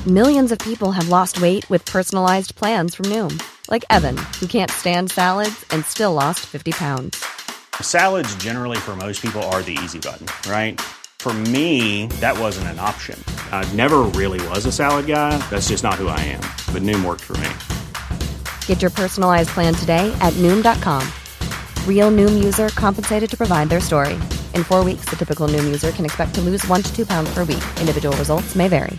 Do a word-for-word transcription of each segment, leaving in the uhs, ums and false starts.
Millions of people have lost weight with personalized plans from Noom. Like Evan, who can't stand salads and still lost fifty pounds. Salads generally for most people are the easy button, right? For me, that wasn't an option. I never really was a salad guy. That's just not who I am. But Noom worked for me. Get your personalized plan today at Noom dot com. Real Noom user compensated to provide their story. In four weeks, the typical Noom user can expect to lose one to two pounds per week. Individual results may vary.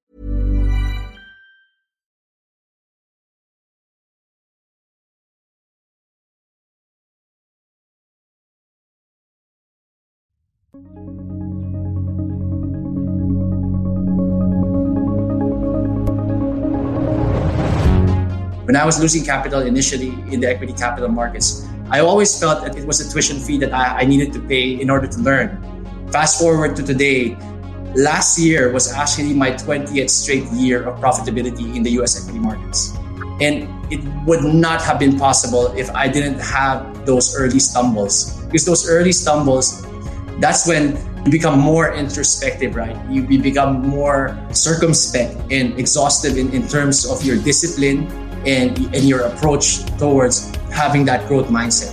When I was losing capital initially in the equity capital markets, I always felt that it was a tuition fee that I, I needed to pay in order to learn. Fast forward to today, last year was actually my twentieth straight year of profitability in the U S equity markets. And it would not have been possible if I didn't have those early stumbles. Because those early stumbles, that's when you become more introspective, right? You, you become more circumspect and exhaustive in, in terms of your discipline and, and your approach towards having that growth mindset.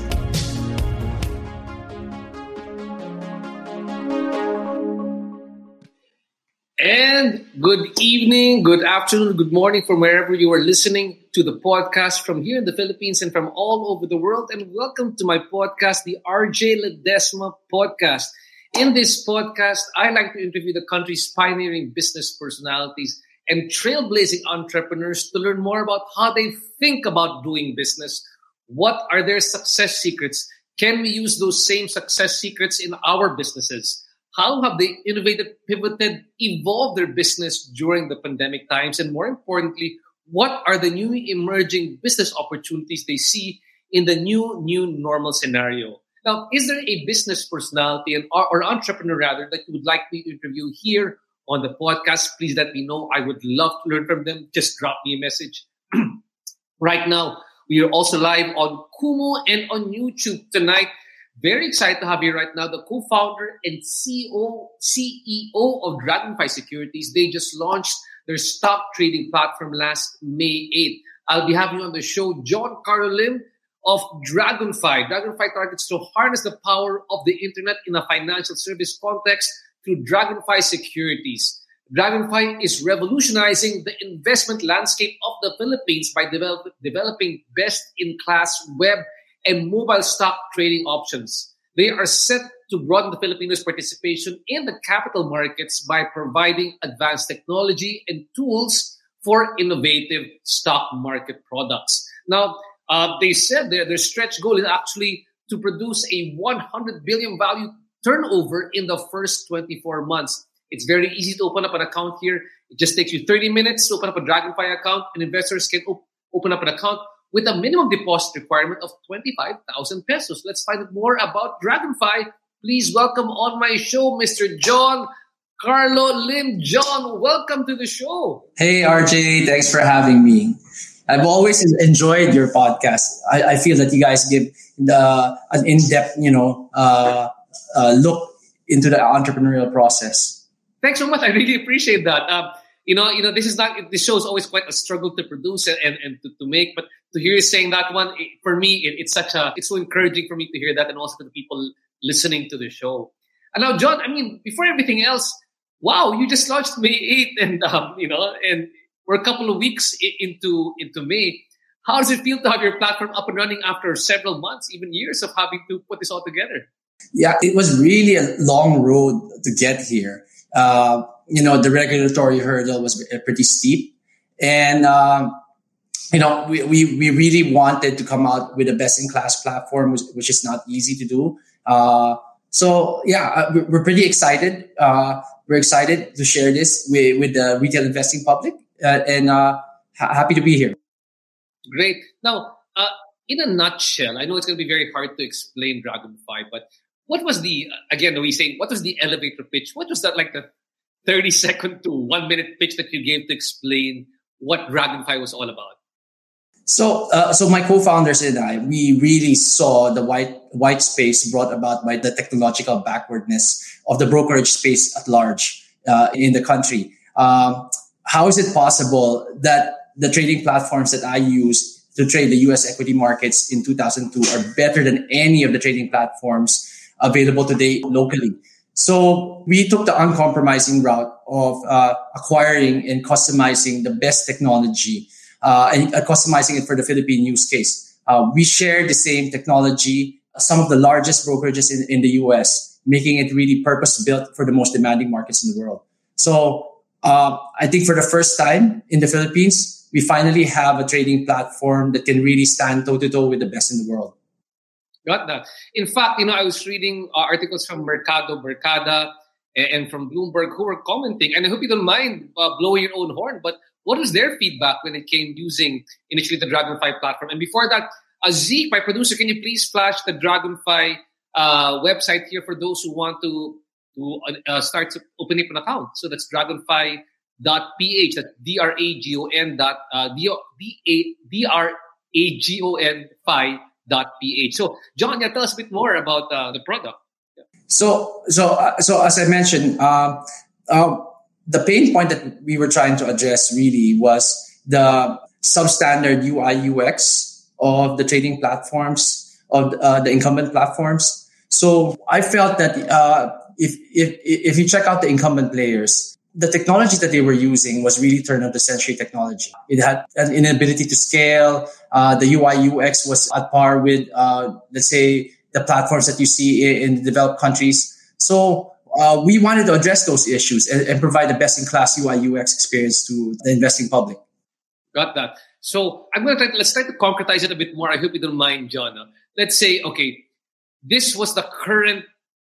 And good evening, good afternoon, good morning from wherever you are listening to the podcast from here in the Philippines and from all over the world. And welcome to my podcast, the R J Ledesma Podcast. In this podcast, I like to interview the country's pioneering business personalities and trailblazing entrepreneurs to learn more about how they think about doing business. What are their success secrets? Can we use those same success secrets in our businesses? How have they innovated, pivoted, evolved their business during the pandemic times? And more importantly, what are the new emerging business opportunities they see in the new, new normal scenario? Now, is there a business personality and, or, or entrepreneur rather that you would like me to interview here on the podcast? Please let me know. I would love to learn from them. Just drop me a message. Right now, we are also live on Kumu and on YouTube tonight. Very excited to have you right now, the co-founder and C E O, C E O of Dragonfly Securities. They just launched their stock trading platform last May eighth. I'll be having on the show John Carlo Lim of Dragonfly. Dragonfly targets to harness the power of the internet in a financial service context through Dragonfly Securities. Dragonfly is revolutionizing the investment landscape of the Philippines by develop, developing best-in-class web and mobile stock trading options. They are set to broaden the Filipinos' participation in the capital markets by providing advanced technology and tools for innovative stock market products. Now, uh, they said their, their stretch goal is actually to produce a one hundred billion value turnover in the first twenty-four months. It's very easy to open up an account here. It just takes you thirty minutes to open up a Dragonfly account, and investors can op- open up an account with a minimum deposit requirement of twenty-five thousand pesos. Let's find out more about Dragonfly. Please welcome on my show, Mister John Carlo Lim. John, welcome to the show. Hey, R J, thanks for having me. I've always enjoyed your podcast. I, I feel that you guys give the, an in-depth, you know, uh, uh, look into the entrepreneurial process. Thanks so much. I really appreciate that. Um, you know, you know, this is not. This show is always quite a struggle to produce and and, and to, to make. But to hear you saying that one, it, for me, it, it's such a. It's so encouraging for me to hear that, and also to the people listening to the show. And now, John, I mean, before everything else, wow, you just launched May eighth, and um, you know, and we're a couple of weeks into into May. How does it feel to have your platform up and running after several months, even years of having to put this all together? Yeah, it was really a long road to get here. Uh, you know, the regulatory hurdle was pretty steep. And, uh, you know, we, we, we really wanted to come out with a best-in-class platform, which, which is not easy to do. Uh, so, yeah, we're pretty excited. Uh, we're excited to share this with, with the retail investing public uh, and uh, ha- happy to be here. Great. Now, uh, in a nutshell, I know it's going to be very hard to explain Dragonfly, but what was the, again, we saying, what was the elevator pitch? What was that, like the thirty second to one minute pitch that you gave to explain what Dragonfly was all about? So, uh, so my co-founders and I, we really saw the white white space brought about by the technological backwardness of the brokerage space at large uh, in the country. Um, how is it possible that the trading platforms that I use to trade the U S equity markets in two thousand two are better than any of the trading platforms available today locally? So we took the uncompromising route of uh, acquiring and customizing the best technology uh, and uh, customizing it for the Philippine use case. Uh, we share the same technology, some of the largest brokerages in, in the U S, making it really purpose-built for the most demanding markets in the world. So uh, I think for the first time in the Philippines, we finally have a trading platform that can really stand toe-to-toe with the best in the world. Got that. In fact, you know, I was reading uh, articles from Mercado, Mercada, and, and from Bloomberg who were commenting, and I hope you don't mind uh, blowing your own horn, but what was their feedback when it came using initially the Dragonfly platform? And before that, uh, Zeke, my producer, can you please flash the Dragonfly uh, website here for those who want to, to uh, start to open up an account? So that's Dragonfly dot ph, that's D R A G O N dot uh, D R A G O N phi dot ph. So, John, yeah, tell us a bit more about uh, the product. Yeah. So, so, uh, so as I mentioned, uh, uh, the pain point that we were trying to address really was the substandard U I U X of the trading platforms, of uh, the incumbent platforms. So, I felt that uh, if if if you check out the incumbent players, the technology that they were using was really turn-of-the-century technology. It had an inability to scale. Uh, the U I U X was at par with, uh, let's say, the platforms that you see in, in developed countries. So uh, we wanted to address those issues and, and provide a best-in-class U I U X experience to the investing public. Got that. So I'm going to try. Let's try to concretize it a bit more. I hope you don't mind, John. Let's say, okay, this was the current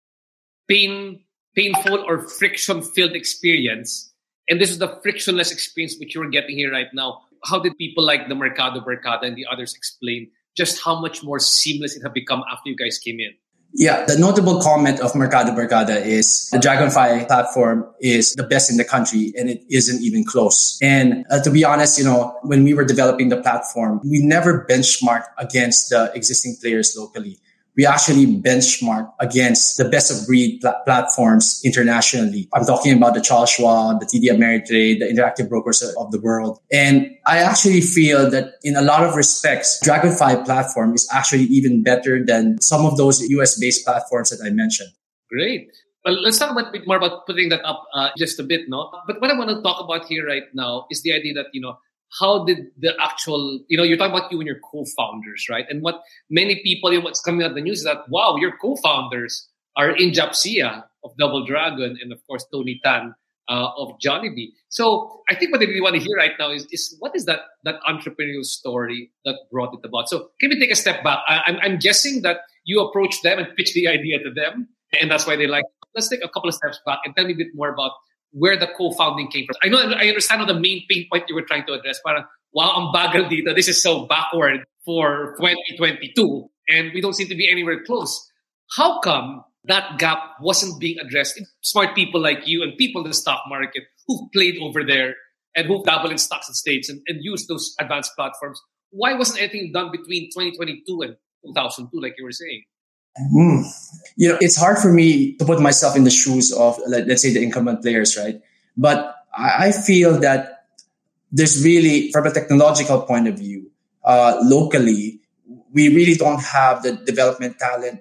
pain. painful or friction-filled experience. And this is the frictionless experience which you're getting here right now. How did people like the Mercado, Mercada, and the others explain just how much more seamless it had become after you guys came in? Yeah, the notable comment of Mercado, Mercada is the Dragonfly platform is the best in the country, and it isn't even close. And uh, to be honest, you know, when we were developing the platform, we never benchmarked against the existing players locally. We actually benchmark against the best of breed pl- platforms internationally. I'm talking about the Charles Schwab, the T D Ameritrade, the Interactive Brokers of the world. And I actually feel that in a lot of respects, Dragonfly platform is actually even better than some of those U S-based platforms that I mentioned. Great. Well, let's talk about, a bit more about putting that up uh, just a bit, no? But what I want to talk about here right now is the idea that, you know, how did the actual, you know, you're talking about you and your co-founders, right? And what many people, you know, what's coming out of the news is that, wow, your co-founders are Injap Sia of Double Dragon and, of course, Tony Tan uh, of Jollibee. So I think what they really want to hear right now is, is what is that that entrepreneurial story that brought it about? So can we take a step back? I, I'm, I'm guessing that you approached them and pitched the idea to them, and that's why they like, let's take a couple of steps back and tell me a bit more about where the co-founding came from. I know, I understand how the main pain point you were trying to address. Parang, wow, ang bagal dito. This is so backward for twenty twenty-two, and we don't seem to be anywhere close. How come that gap wasn't being addressed? Smart people like you and people in the stock market who've played over there and who've dabbled in stocks and states and, and used those advanced platforms. Why wasn't anything done between twenty twenty-two and two thousand two, like you were saying? Mm. You know, it's hard for me to put myself in the shoes of, let's say, the incumbent players, right? But I feel that there's really, from a technological point of view, uh, locally, we really don't have the development talent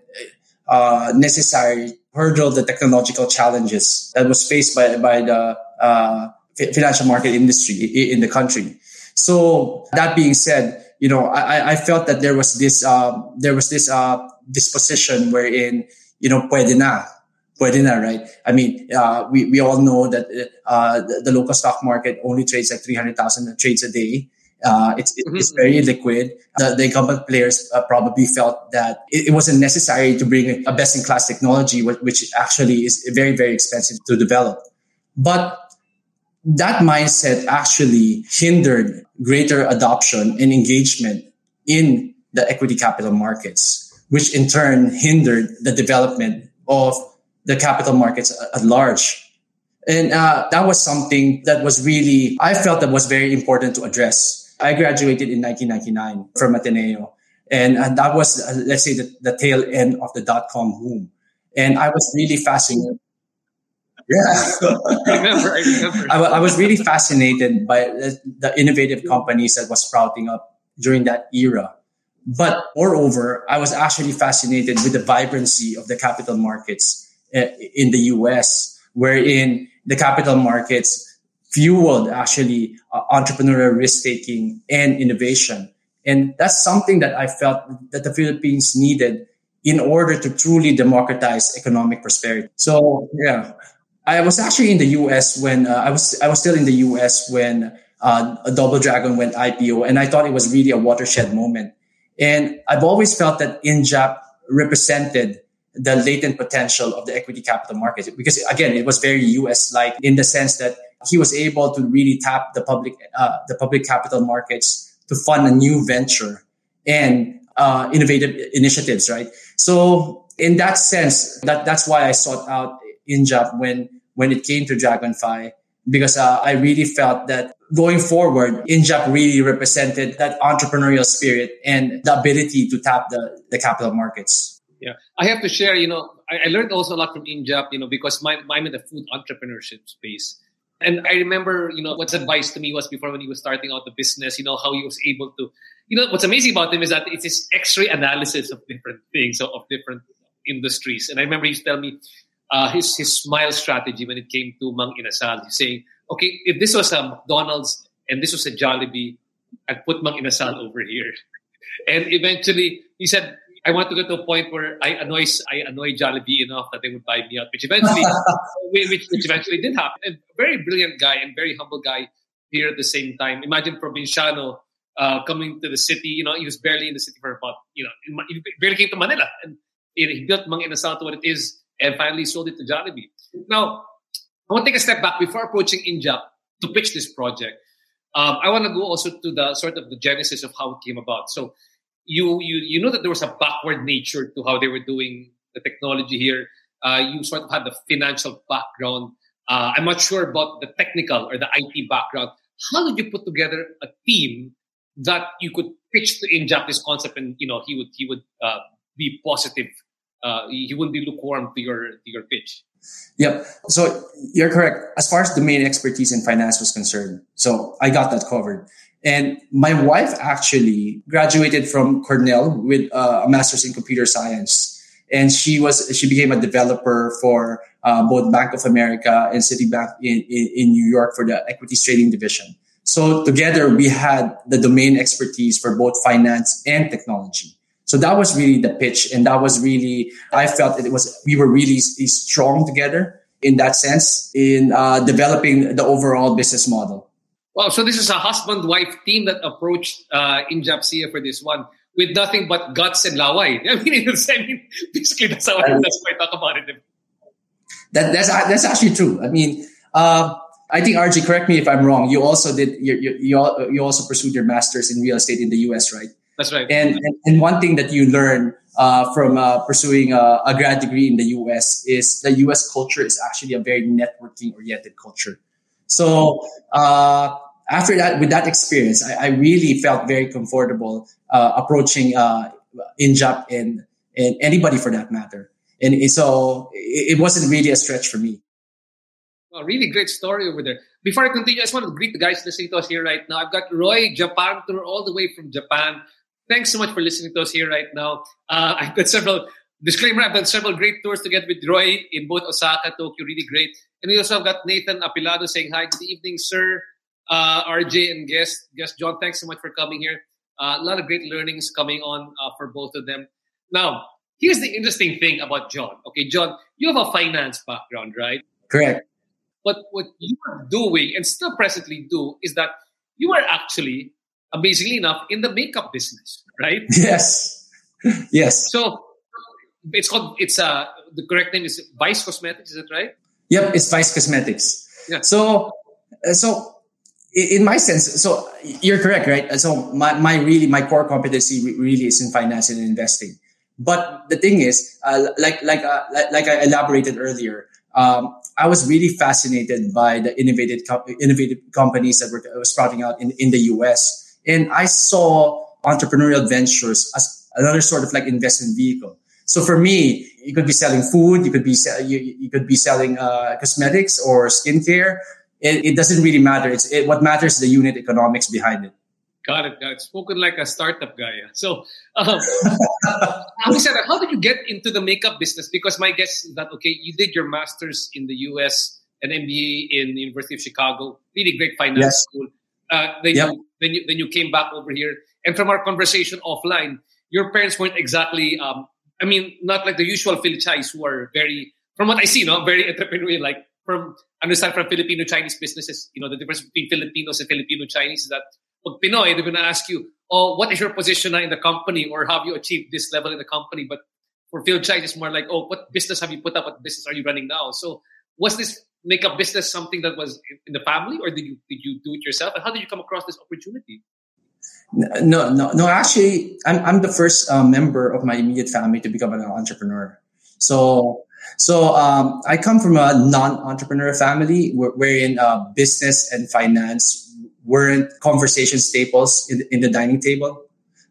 uh, necessary to hurdle the technological challenges that was faced by, by the uh, financial market industry in the country. So that being said, you know, I, I felt that there was this, uh, there was this, uh, disposition wherein, you know, pwede na, pwede na, right? I mean, uh, we, we all know that, uh, the, the local stock market only trades like three hundred thousand trades a day. Uh, it's, it, it's very liquid. The, the incumbent players uh, probably felt that it, it wasn't necessary to bring a best-in-class technology, which actually is very, very expensive to develop. But that mindset actually hindered greater adoption and engagement in the equity capital markets, which in turn hindered the development of the capital markets at large. And uh, that was something that was really, I felt that was very important to address. I graduated in nineteen ninety-nine from Ateneo. And, and that was, uh, let's say, the, the tail end of the dot-com boom. And I was really fascinated. Yeah. I remember, I remember. I, I was really fascinated by the, the innovative companies that was sprouting up during that era. But moreover, I was actually fascinated with the vibrancy of the capital markets uh, in the U S, wherein the capital markets fueled actually uh, entrepreneurial risk-taking and innovation. And that's something that I felt that the Philippines needed in order to truly democratize economic prosperity. So, yeah, I was actually in the U S when uh, I was I was still in the U S when uh, Double Dragon went I P O, and I thought it was really a watershed moment. And I've always felt that InJap represented the latent potential of the equity capital market because, again, it was very U S-like in the sense that he was able to really tap the public uh, the public capital markets to fund a new venture and uh, innovative initiatives, right? So in that sense, that that's why I sought out InJap when when it came to DragonFi, because uh, I really felt that going forward, InJap really represented that entrepreneurial spirit and the ability to tap the, the capital markets. Yeah, I have to share, you know, I, I learned also a lot from InJap, you know, because my, I'm in the food entrepreneurship space. And I remember, you know, what's advice to me was before when he was starting out the business, you know, how he was able to, you know, what's amazing about him is that it's his X-ray analysis of different things, of different industries. And I remember he used to tell me uh, his, his smile strategy when it came to Mang Inasal. He's saying, okay, if this was a McDonald's and this was a Jollibee, I'd put Mang Inasal over here. And eventually he said, I want to get to a point where I annoy I annoy Jollibee enough that they would buy me out, which eventually, which, which eventually did happen. A very brilliant guy and very humble guy here at the same time. Imagine Provinciano uh, coming to the city. You know, he was barely in the city for about, you know, he barely came to Manila, and he built Mang Inasal to what it is, and finally sold it to Jollibee. Now, I want to take a step back before approaching InJap to pitch this project. Um, I want to go also to the sort of the genesis of how it came about. So. You, you you know that there was a backward nature to how they were doing the technology here. Uh, you sort of had the financial background. Uh, I'm not sure about the technical or the I T background. How did you put together a team that you could pitch to InJap this concept, and you know he would he would uh, be positive. Uh, he wouldn't be lukewarm to your to your pitch. Yep. So you're correct as far as domain expertise in finance was concerned. So I got that covered. And my wife actually graduated from Cornell with uh, a master's in computer science. And she was, she became a developer for uh, both Bank of America and Citibank in, in, in New York for the equities trading division. So together we had the domain expertise for both finance and technology. So that was really the pitch. And that was really, I felt that it was, we were really strong together in that sense in uh, developing the overall business model. Wow, so this is a husband-wife team that approached uh, InJap for this one with nothing but guts and laway. I mean, it's, I mean basically that's how, I, that's how I talk about it. That, that's that's actually true. I mean, uh, I think R J, correct me if I'm wrong. You also did you you you, you also pursued your master's in real estate in the U S, right? That's right. And and, and one thing that you learn uh, from uh, pursuing a, a grad degree in the U S is the U S culture is actually a very networking-oriented culture. So uh, after that, with that experience, I, I really felt very comfortable uh, approaching uh, InJap and, and anybody for that matter. And so it, it wasn't really a stretch for me. Well, really great story over there. Before I continue, I just want to greet the guys listening to us here right now. I've got Roy, Japan tour, all the way from Japan. Thanks so much for listening to us here right now. Uh, I've got several, disclaimer, I've done several great tours together with Roy in both Osaka, Tokyo, really great. And we also have got Nathan Apilado saying hi, good evening, sir. Uh, R J and guest, guest John, thanks so much for coming here. Uh, a lot of great learnings coming on uh, for both of them. Now, here's the interesting thing about John. Okay, John, you have a finance background, right? Correct. But what you are doing and still presently do is that you are actually, amazingly enough, in the makeup business, right? Yes. Yes. So it's called, it's uh, the correct name is Vice Cosmetics, is that right? Yep, it's Vice Cosmetics. Yeah. So, so in my sense, so you're correct, right? So my, my really, my core competency really is in finance and investing. But the thing is, uh, like, like, uh, like, like I elaborated earlier, um, I was really fascinated by the innovative, innovative companies that were sprouting out in, in the U S. And I saw entrepreneurial ventures as another sort of like investment vehicle. So for me, you could be selling food, you could be you, you could be selling uh, cosmetics or skincare. It, it doesn't really matter. It's it, what matters is the unit economics behind it. Got it. Got it. Spoken like a startup guy. Yeah. So, um, how did you get into the makeup business? Because my guess is that, okay, you did your master's in the U S, an M B A in the University of Chicago, really great finance yes. school. Uh, then, yep. you, then, you, then you came back over here. And from our conversation offline, your parents weren't exactly, um, I mean, not like the usual Filichais who are very, from what I see, no, very entrepreneurial, like from, understand from Filipino-Chinese businesses, you know, the difference between Filipinos and Filipino-Chinese is that pag Pinoy, they're going to ask you, oh, what is your position now in the company, or have you achieved this level in the company? But for Phil-Chinese, it's more like, oh, what business have you put up? What business are you running now? So was this makeup business something that was in the family, or did you did you do it yourself? And how did you come across this opportunity? No, no, no. Actually, I'm I'm the first uh, member of my immediate family to become an entrepreneur. So, so um, I come from a non-entrepreneur family wherein uh, business and finance weren't conversation staples in, in the dining table.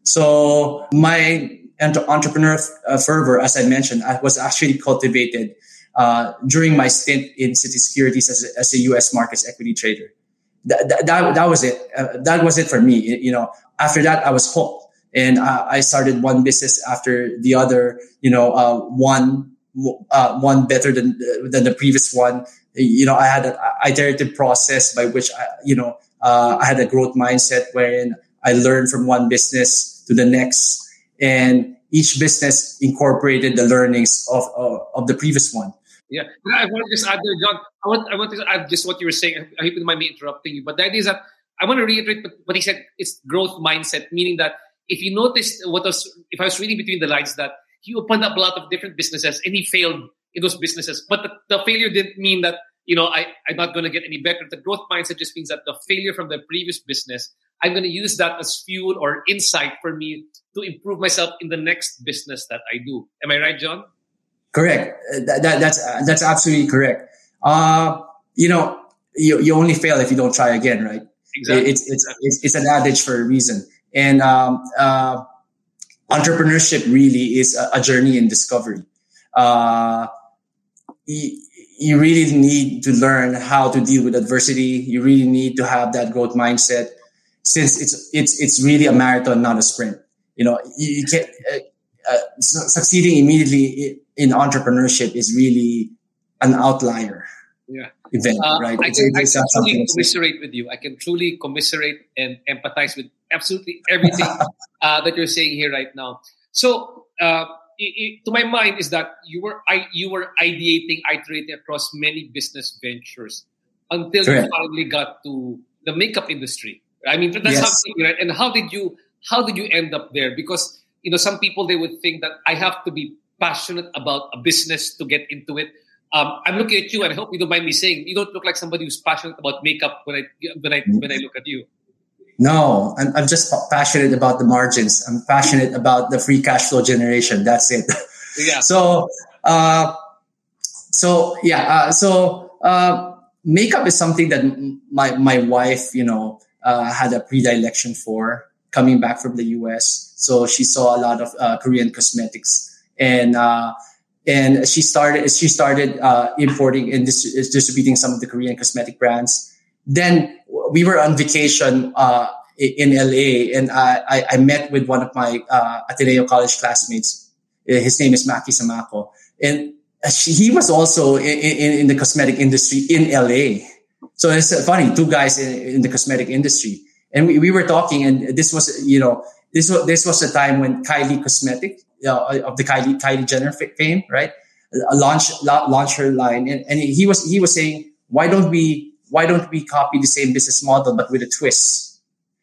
So my entre- entrepreneur uh, fervor, as I mentioned, I was actually cultivated uh, during my stint in City Securities as a, as a U S markets equity trader. That, that, that, that was it. Uh, that was it for me. You know, after that, I was hooked, and uh, I started one business after the other. You know, uh, one uh, one better than than the previous one. You know, I had an iterative process by which I, you know. Uh, I had a growth mindset wherein I learned from one business to the next, and each business incorporated the learnings of uh, of the previous one. Yeah, I want to just add there, John. I want I want to add just what you were saying. I hope you don't mind me interrupting you, but the idea is that I want to reiterate what he said. It's growth mindset, meaning that if you notice what was, if I was reading between the lines, that he opened up a lot of different businesses and he failed in those businesses, but the, the failure didn't mean that, you know, I, I'm not going to get any better. The growth mindset just means that the failure from the previous business, I'm going to use that as fuel or insight for me to improve myself in the next business that I do. Am I right, John? Correct. That, that, that's uh, that's absolutely correct. Uh, you know, you you only fail if you don't try again, right? Exactly. It's it's it's, it's an adage for a reason. And um, uh, entrepreneurship really is a, a journey in discovery. Uh, You really need to learn how to deal with adversity. You really need to have that growth mindset, since it's it's it's really a marathon, not a sprint. You know, you, you can't uh, uh, succeeding immediately in entrepreneurship is really an outlier. Yeah. Event, uh, right? I It's, can, it's I can truly something. commiserate with you. I can truly commiserate and empathize with absolutely everything uh, that you're saying here right now. So. Uh, It, it, to my mind, is that you were I, you were ideating, iterating across many business ventures until Correct. you finally got to the makeup industry. I mean, that's Yes. something, right? And how did you how did you end up there? Because, you know, some people, they would think that I have to be passionate about a business to get into it. Um, I'm looking at you, and I hope you don't mind me saying, you don't look like somebody who's passionate about makeup when I when I when I look at you. No, I'm, I'm just passionate about the margins. I'm passionate about the free cash flow generation. That's it. Yeah. So, uh, so yeah, uh, so uh, makeup is something that my my wife, you know, uh, had a predilection for coming back from the U S. So she saw a lot of uh, Korean cosmetics, and uh, and she started she started uh, importing and dis- distributing some of the Korean cosmetic brands. Then we were on vacation uh, in L A, and I, I, I met with one of my uh, Ateneo College classmates. His name is Maki Samako, and she, he was also in, in, in the cosmetic industry in L A. So it's funny, two guys in, in the cosmetic industry, and we, we were talking, and this was, you know, this was this was the time when Kylie Cosmetic, uh, of the Kylie Kylie Jenner fame, right, launched launched her line, and, and he was he was saying, why don't we Why don't we copy the same business model but with a twist?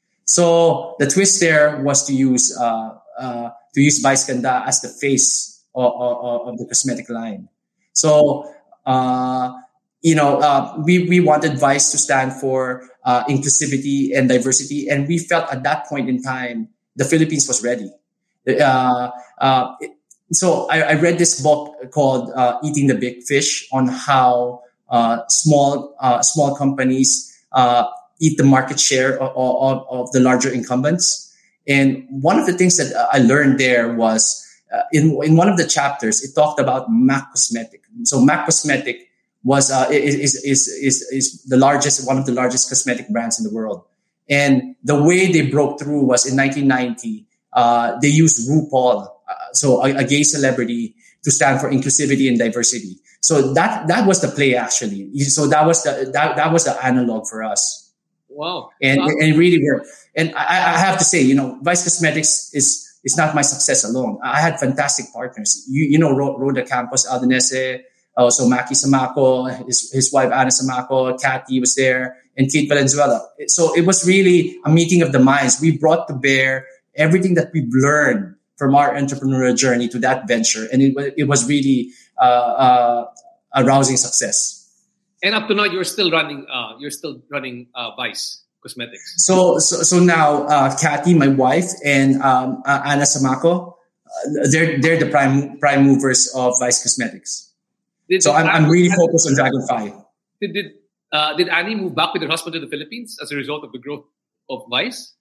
So the twist there was to use uh, uh, to use Vice Ganda as the face of, of, of the cosmetic line. So uh, you know, uh, we we wanted Vice to stand for uh, inclusivity and diversity, and we felt at that point in time the Philippines was ready. Uh, uh, it, so I, I read this book called uh, "Eating the Big Fish" on how Uh, small uh, small companies uh, eat the market share of, of, of the larger incumbents. And one of the things that I learned there was uh, in in one of the chapters, it talked about MAC Cosmetic. So MAC Cosmetic was uh, is, is is is the largest, one of the largest cosmetic brands in the world. And the way they broke through was in nineteen ninety. Uh, they used RuPaul, uh, so a, a gay celebrity, to stand for inclusivity and diversity. So that that was the play, actually. So that was the that, that was the analog for us. Wow. And wow. and it really worked. And I, I have to say, you know, Vice Cosmetics is is not my success alone. I had fantastic partners. You you know, Rhoda Campos Aldenese, also Maki Samako, his his wife Ana Samako, Kathy was there, and Kate Valenzuela. So it was really a meeting of the minds. We brought to bear everything that we've learned from our entrepreneurial journey to that venture, and it it was really uh, uh, a rousing success. And up to now, you're still running. Uh, you're still running uh, Vice Cosmetics. So so so now, uh, Kathy, my wife, and um, uh, Ana Samako, uh, they're they're the prime prime movers of Vice Cosmetics. Did, so did I'm I'm really Annie, focused on Dragonfly. Did did uh, did Annie move back with her husband to the Philippines as a result of the growth of Vice?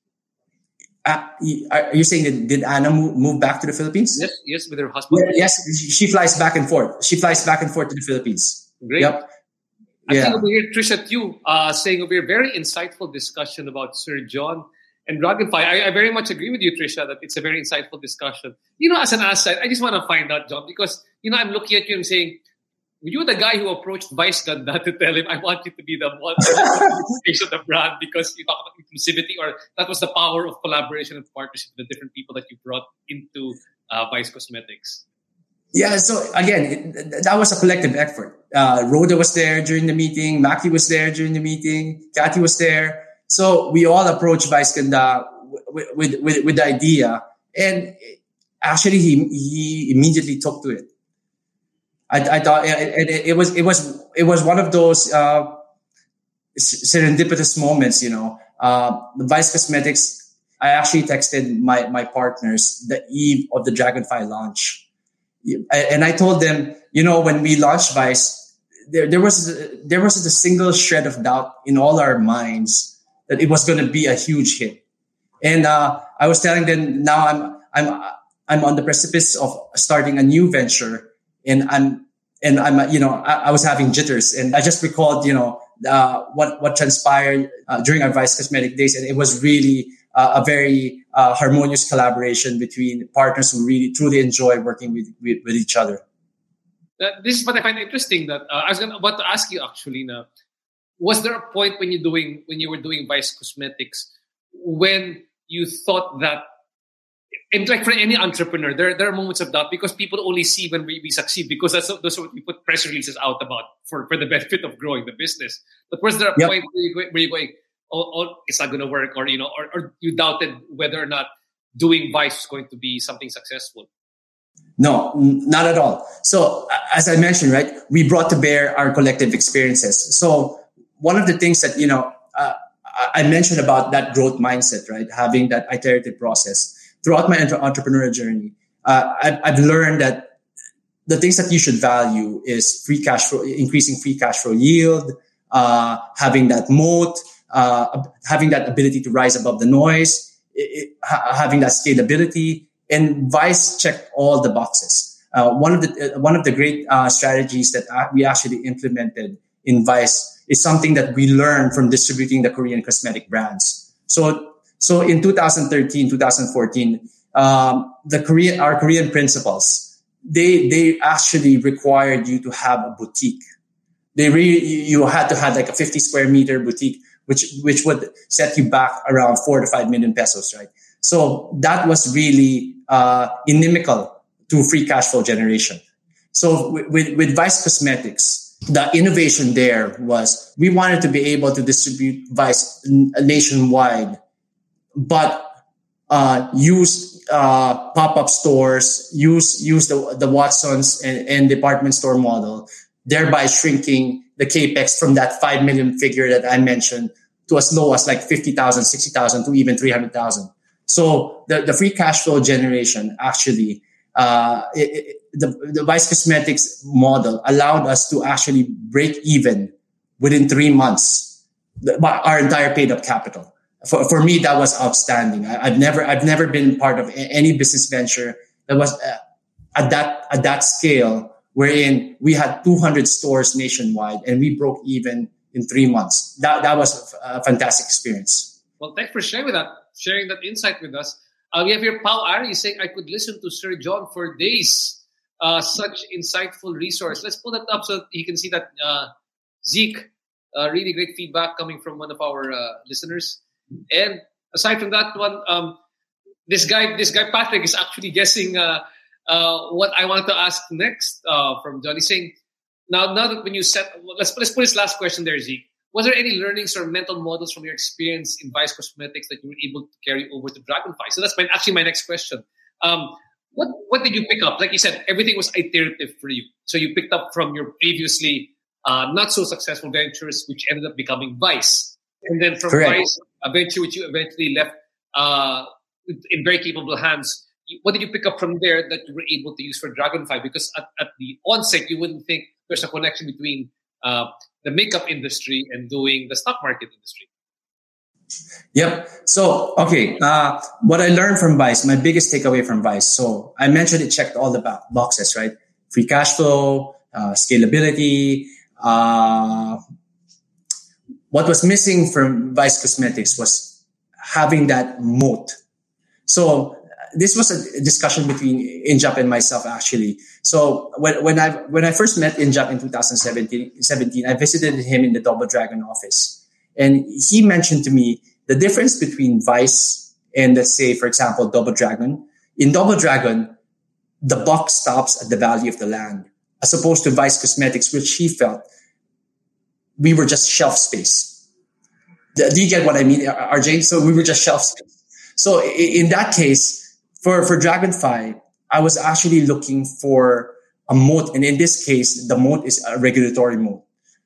Uh, are you saying that did Anna move, move back to the Philippines? Yes, yes, with her husband. Yeah, yes, she flies back and forth. She flies back and forth to the Philippines. Great. Yep. I yeah. think over here, Trisha Tew, uh, saying over here, very insightful discussion about Sir John and Dragonfly. I, I very much agree with you, Trisha, that it's a very insightful discussion. You know, as an aside, I just want to find out, John, because, you know, I'm looking at you and saying, you're the guy who approached Vice Ganda to tell him, I want you to be the one face of the brand because you talk about inclusivity, or that was the power of collaboration and partnership with the different people that you brought into uh, Vice Cosmetics. Yeah, so again, it, that was a collective effort. Uh, Rhoda was there during the meeting. Maki was there during the meeting. Kathy was there. So we all approached Vice Ganda with, with, with, with the idea. And actually, he, he immediately took to it. I, I thought it, it, it was it was it was one of those uh, serendipitous moments, you know. Uh, the Vice Cosmetics. I actually texted my my partners the eve of the Dragonfly launch, and I told them, you know, when we launched Vice, there there was there was a single shred of doubt in all our minds that it was going to be a huge hit. And uh, I was telling them, now I'm I'm I'm on the precipice of starting a new venture. And I'm, and I'm, you know, I, I was having jitters, and I just recalled, you know, uh, what, what transpired uh, during our Vice Cosmetic days. And it was really uh, a very uh, harmonious collaboration between partners who really truly enjoy working with, with, with each other. Uh, this is what I find interesting that uh, I was gonna, about to ask you actually now, was there a point when you're doing, when you were doing Vice Cosmetics when you thought that, and like for any entrepreneur, there there are moments of doubt because people only see when we, we succeed, because that's that's what we put press releases out about for, for the benefit of growing the business. But was there a yep. point where you're going, where you're going oh, oh, it's not going to work, or you know, or, or you doubted whether or not doing Vice was going to be something successful? No, not at all. So as I mentioned, right, we brought to bear our collective experiences. So one of the things that, you know, uh, I mentioned about that growth mindset, right, having that iterative process. Throughout my entrepreneurial journey, uh, I've, I've learned that the things that you should value is free cash flow, increasing free cash flow yield, uh, having that moat, uh, having that ability to rise above the noise, it, it, ha- having that scalability, and Vice checked all the boxes. Uh, one of the uh, one of the great uh, strategies that we actually implemented in Vice is something that we learned from distributing the Korean cosmetic brands. So. So in two thousand thirteen, two thousand fourteen, um, the Korean, our Korean principals, they, they actually required you to have a boutique. They really, you had to have like a fifty square meter boutique, which, which would set you back around four to five million pesos, right? So that was really, uh, inimical to free cash flow generation. So with, with, with Vice Cosmetics, the innovation there was we wanted to be able to distribute Vice nationwide, but uh, use uh, pop-up stores, use use the the Watsons and, and department store model, thereby shrinking the capex from that five million figure that I mentioned to as low as like fifty thousand, sixty thousand to even three hundred thousand. So the, the free cash flow generation actually, uh, it, it, the, the Vice Cosmetics model allowed us to actually break even within three months, the, our entire paid up capital. For, for me, that was outstanding. I, I've never, I've never been part of any business venture that was uh, at that at that scale, wherein we had two hundred stores nationwide and we broke even in three months. That that was a fantastic experience. Well, thanks for sharing with that, sharing that insight with us. Uh, we have here Pao Ari saying, I could listen to Sir John for days. Uh, such insightful resource. Let's pull that up so that you can see that uh, Zeke, uh, really great feedback coming from one of our uh, listeners. And aside from that one, um, this guy, this guy Patrick is actually guessing uh, uh, what I want to ask next uh, from Johnny, saying, now, now that when you set, let's let's put this last question there, Zeke. Was there any learnings or mental models from your experience in Vice Cosmetics that you were able to carry over to Dragonfly? So that's my, actually my next question. Um, What what did you pick up? Like you said, everything was iterative for you. So you picked up from your previously uh, not so successful ventures, which ended up becoming Vice. And then from Correct. Vice, a venture which you eventually left uh, in very capable hands. What did you pick up from there that you were able to use for Dragonfly? Because at, at the onset, you wouldn't think there's a connection between uh, the makeup industry and doing the stock market industry. Yep. So, okay. Uh, what I learned from Vice, my biggest takeaway from Vice. So I mentioned it checked all the boxes, right? Free cash flow, uh, scalability. Uh, what was missing from Vice Cosmetics was having that moat. So this was a discussion between Injap and myself, actually. So when, when I, when I first met Injap in two thousand seventeen, I visited him in the Double Dragon office. And he mentioned to me the difference between Vice and, let's say, for example, Double Dragon. In Double Dragon, the buck stops at the value of the land, as opposed to Vice Cosmetics, which he felt we were just shelf space. Do you get what I mean, R J? So we were just shelf space. So in that case, for, for Dragonfly, I was actually looking for a moat. And in this case, the moat is a regulatory moat.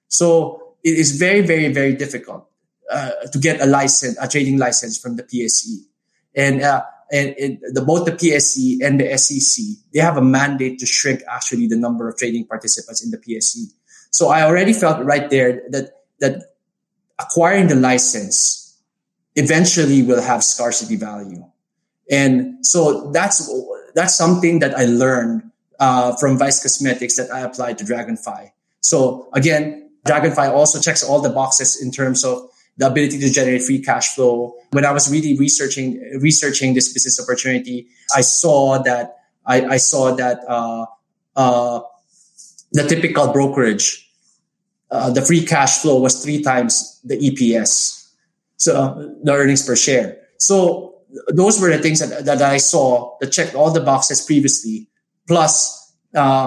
So it is very, very, very difficult uh, to get a license, a trading license from the P S E, and uh, and it, the both the P S E and the S E C, they have a mandate to shrink actually the number of trading participants in the P S E. So I already felt right there that that acquiring the license eventually will have scarcity value, and so that's that's something that I learned uh, from Vice Cosmetics that I applied to Dragonfly. So again, Dragonfly also checks all the boxes in terms of the ability to generate free cash flow. When I was really researching researching this business opportunity, I saw that I, I saw that uh, uh, the typical brokerage, uh, the free cash flow was three times the E P S, so uh, the earnings per share. So those were the things that, that I saw that checked all the boxes previously. Plus, uh,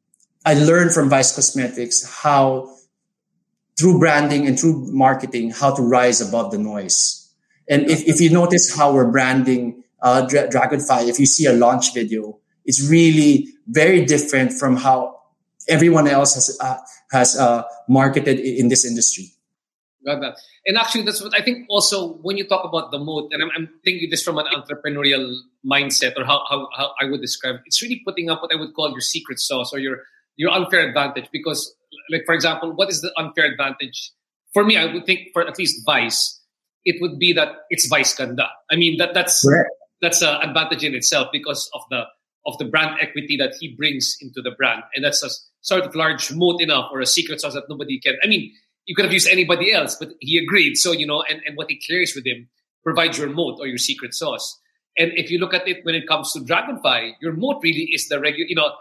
I learned from Vice Cosmetics how, through branding and through marketing, how to rise above the noise. And if, if you notice how we're branding uh, Dra- Dragonfly, if you see a launch video, it's really very different from how everyone else has uh, has uh, marketed in this industry. Got that. And actually, that's what I think also when you talk about the moat, and I'm, I'm thinking this from an entrepreneurial mindset, or how, how, how I would describe it, it's really putting up what I would call your secret sauce or your, your unfair advantage. Because, like, for example, what is the unfair advantage? For me, I would think for at least Vice, it would be that it's Vice Ganda. I mean, that that's Correct. that's an advantage in itself because of the of the brand equity that he brings into the brand. And that's a sort of large moat enough or a secret sauce that nobody can. I mean, you could have used anybody else, but he agreed. So, you know, and, and what he clears with him provides your moat or your secret sauce. And if you look at it when it comes to Dragonfly, your moat really is the regular, you know,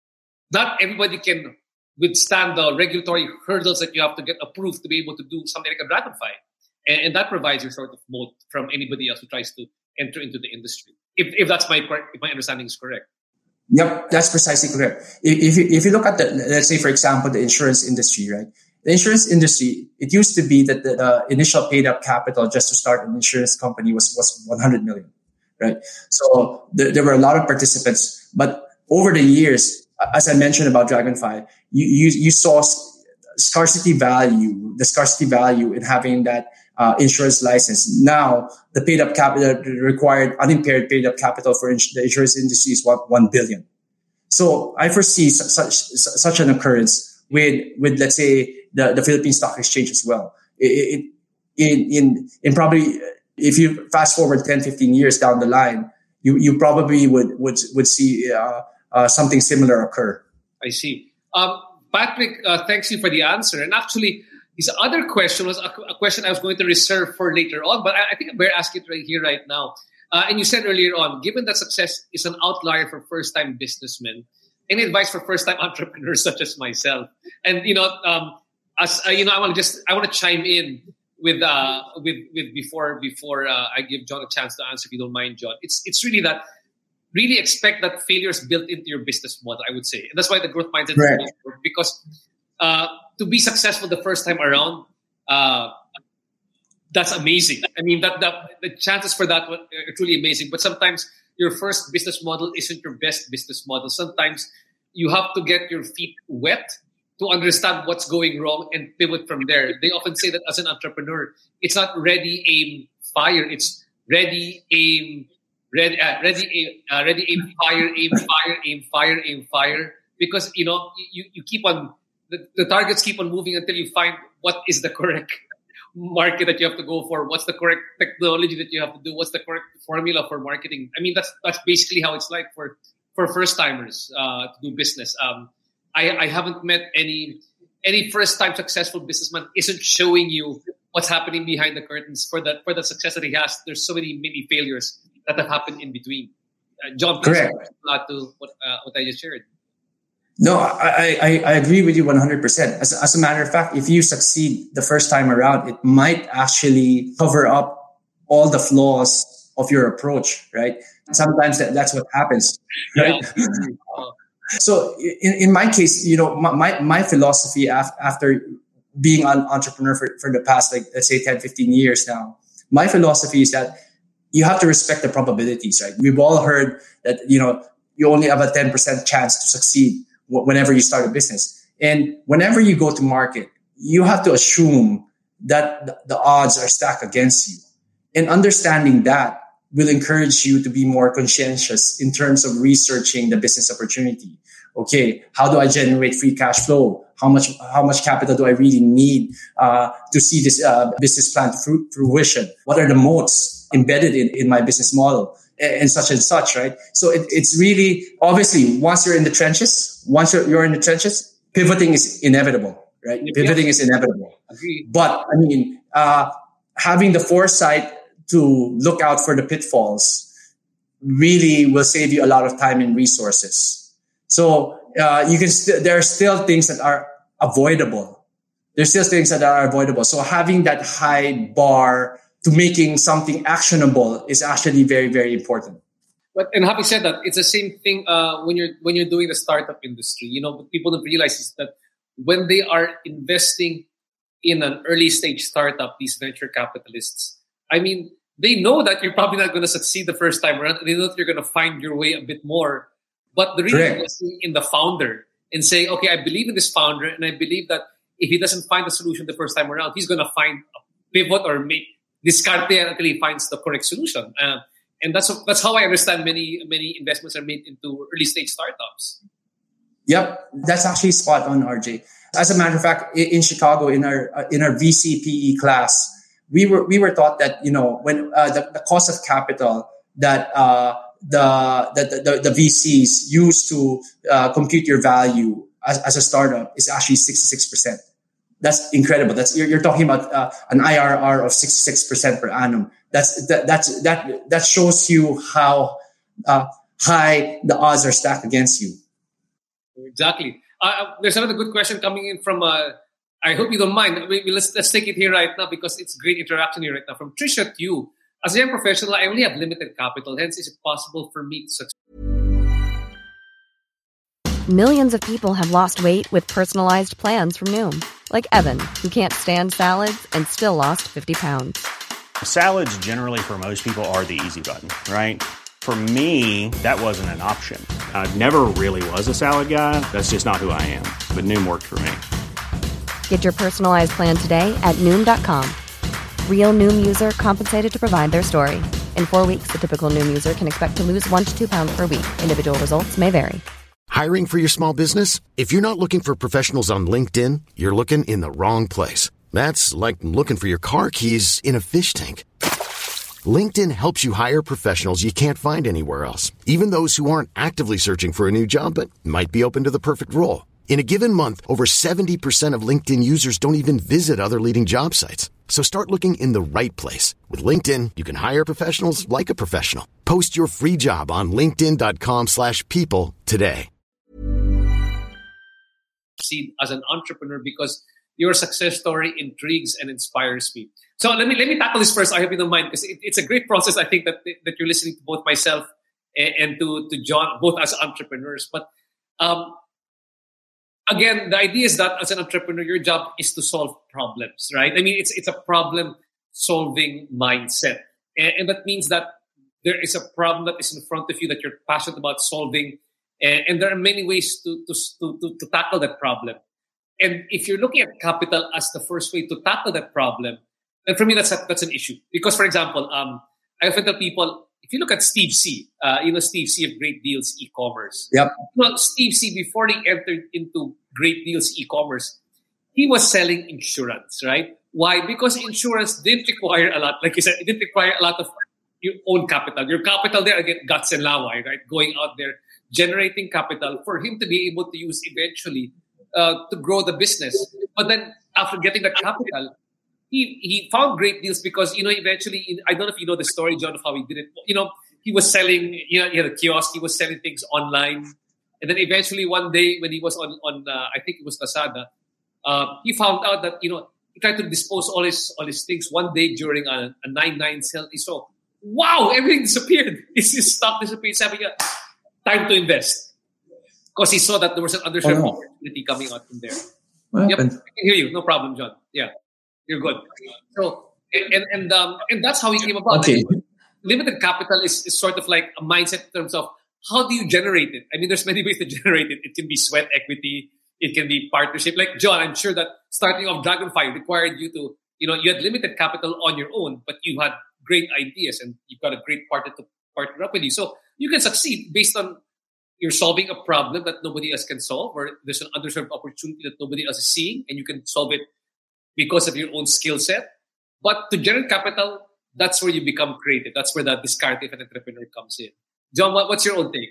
not everybody can withstand the regulatory hurdles that you have to get approved to be able to do something like a Dragonfly. And, and that provides your sort of moat from anybody else who tries to enter into the industry. If, if that's my, if my understanding is correct. Yep, that's precisely correct. If, if you, if you look at the, let's say, for example, the insurance industry, right? The insurance industry, it used to be that the uh, initial paid up capital just to start an insurance company was, was one hundred million, right? So there, there were a lot of participants, but over the years, as I mentioned about Dragonfly, you, you, you saw scarcity value, the scarcity value in having that uh, insurance license. Now, the paid up capital, the required unimpaired paid up capital for ins- the insurance industry is what, one billion. So I foresee su- such, su- such an occurrence with, with, let's say, the, the Philippine Stock Exchange as well. It, it, in, in, in probably, if you fast forward ten, fifteen years down the line, you, you probably would, would, would see, uh, uh, something similar occur. I see. Um, Patrick, uh, thanks you for the answer. And actually, his other question was a, a question I was going to reserve for later on, but I, I think I better ask it right here, right now. Uh, and you said earlier on, given that success is an outlier for first-time businessmen, any advice for first-time entrepreneurs such as myself? And you know, um, as uh, you know, I want to just I want to chime in with uh, with with before before uh, I give John a chance to answer, if you don't mind, John. It's it's really that. Really expect that failure is built into your business model, I would say. And that's why the growth mindset right. is important, because uh, to be successful the first time around, uh, that's amazing. I mean, that, that the chances for that are truly amazing. But sometimes your first business model isn't your best business model. Sometimes you have to get your feet wet to understand what's going wrong and pivot from there. They often say that as an entrepreneur, it's not ready, aim, fire. It's ready, aim, Ready, uh, ready, aim, uh, ready, aim, fire, aim, fire, aim, fire, aim, fire. Because you know you, you keep on the, the targets keep on moving until you find what is the correct market that you have to go for. What's the correct technology that you have to do? What's the correct formula for marketing? I mean, that's that's basically how it's like for for first timers uh, to do business. Um, I, I haven't met any any first time successful businessman isn't showing you what's happening behind the curtains for that for the success that he has. There's so many mini failures that have happened in between. Uh, John, please correct. Not to what, uh, what I just shared. No, I, I, I agree with you one hundred percent. As, as a matter of fact, if you succeed the first time around, it might actually cover up all the flaws of your approach, right? Sometimes that, that's what happens, right? Yeah. So in, in my case, you know, my, my philosophy af- after being an entrepreneur for, for the past, like, let's say ten, fifteen years now, my philosophy is that you have to respect the probabilities, right? We've all heard that, you know, you only have a ten percent chance to succeed w- whenever you start a business. And whenever you go to market, you have to assume that th- the odds are stacked against you. And understanding that will encourage you to be more conscientious in terms of researching the business opportunity. Okay, how do I generate free cash flow? How much, how much capital do I really need uh, to see this uh, business plan to fru- fruition? What are the moats embedded in, in my business model and, and such and such, right? So it, it's really, obviously, once you're in the trenches, once you're, you're in the trenches, pivoting is inevitable, right? Yeah. Pivoting is inevitable. Agreed. But I mean, uh, having the foresight to look out for the pitfalls really will save you a lot of time and resources. So uh, you can st- there are still things that are avoidable. There's still things that are avoidable. So having that high bar to making something actionable is actually very, very important. But and having said that, it's the same thing uh, when you're when you're doing the startup industry. You know, what people don't realize is that when they are investing in an early stage startup, these venture capitalists, I mean, they know that you're probably not going to succeed the first time around. They know that you're going to find your way a bit more. But the real investing in the founder and say, okay, I believe in this founder, and I believe that if he doesn't find the solution the first time around, he's going to find a pivot or make discarte until he finds the correct solution. Uh, and that's that's how I understand many many investments are made into early stage startups. Yep, that's actually spot on, R J. As a matter of fact, in Chicago, in our in our V C P E class, we were we were taught that, you know, when uh, the, the cost of capital that uh, the, the the the V Cs use to uh, compute your value as, as a startup is actually sixty-six percent. That's incredible. That's you're, you're talking about uh, an I R R of sixty-six percent per annum. That's that that's that that shows you how uh, high the odds are stacked against you. Exactly. Uh, there's another good question coming in from. Uh, I hope you don't mind. We, we, let's let's take it here right now because it's great interaction here right now from Trisha Tiu. As a young professional, I only have limited capital. Hence, is it possible for me to succeed? Millions of people have lost weight with personalized plans from Noom. Like Evan, who can't stand salads and still lost fifty pounds. Salads generally for most people are the easy button, right? For me, that wasn't an option. I never really was a salad guy. That's just not who I am. But Noom worked for me. Get your personalized plan today at Noom dot com. Real Noom user compensated to provide their story. In four weeks, the typical Noom user can expect to lose one to two pounds per week. Individual results may vary. Hiring for your small business? If you're not looking for professionals on LinkedIn, you're looking in the wrong place. That's like looking for your car keys in a fish tank. LinkedIn helps you hire professionals you can't find anywhere else, even those who aren't actively searching for a new job but might be open to the perfect role. In a given month, over seventy percent of LinkedIn users don't even visit other leading job sites. So start looking in the right place. With LinkedIn, you can hire professionals like a professional. Post your free job on linkedin.com slash people today. Succeed as an entrepreneur because your success story intrigues and inspires me. So let me let me tackle this first. I hope you don't mind, because it, it's a great process. I think that that you're listening to both myself and, and to to John, both as entrepreneurs. But um, again, the idea is that as an entrepreneur, your job is to solve problems, right? I mean, it's it's a problem-solving mindset, and, and that means that there is a problem that is in front of you that you're passionate about solving, and, and there are many ways to to, to to to tackle that problem. And if you're looking at capital as the first way to tackle that problem, then for me that's a, that's an issue. Because, for example, um, I often tell people, if you look at Steve C, uh, you know Steve C of Great Deals e-commerce. Yep. Well, Steve C, before he entered into Great Deals e-commerce, he was selling insurance, right? Why? Because insurance didn't require a lot, like you said, it didn't require a lot of your own capital. Your capital there, again, guts and laway, right? Going out there, generating capital for him to be able to use eventually uh, to grow the business. But then after getting the capital, he he found Great Deals because, you know, eventually, I don't know if you know the story, John, of how he did it. You know, he was selling, you know, he had a kiosk, he was selling things online. And then eventually one day when he was on, on uh, I think it was Lazada, uh, he found out that, you know, he tried to dispose all his all his things one day during a, a nine nine sale. He saw, wow, everything disappeared. His, his stock disappeared. Sabi niya, time to invest. Because he saw that there was an underserved oh, no. opportunity coming out from there. What yep, happened? I can hear you. No problem, John. Yeah, you're good. So, and and um, and that's how he came about. Okay. Like, limited capital is, is sort of like a mindset in terms of how do you generate it? I mean, there's many ways to generate it. It can be sweat equity. It can be partnership. Like, John, I'm sure that starting off Dragonfly required you to, you know, you had limited capital on your own, but you had great ideas and you've got a great partner to partner up with you. So you can succeed based on you're solving a problem that nobody else can solve, or there's an underserved opportunity that nobody else is seeing, and you can solve it because of your own skill set. But to generate capital, that's where you become creative. That's where the discard of an entrepreneur comes in. John, what, what's your own take?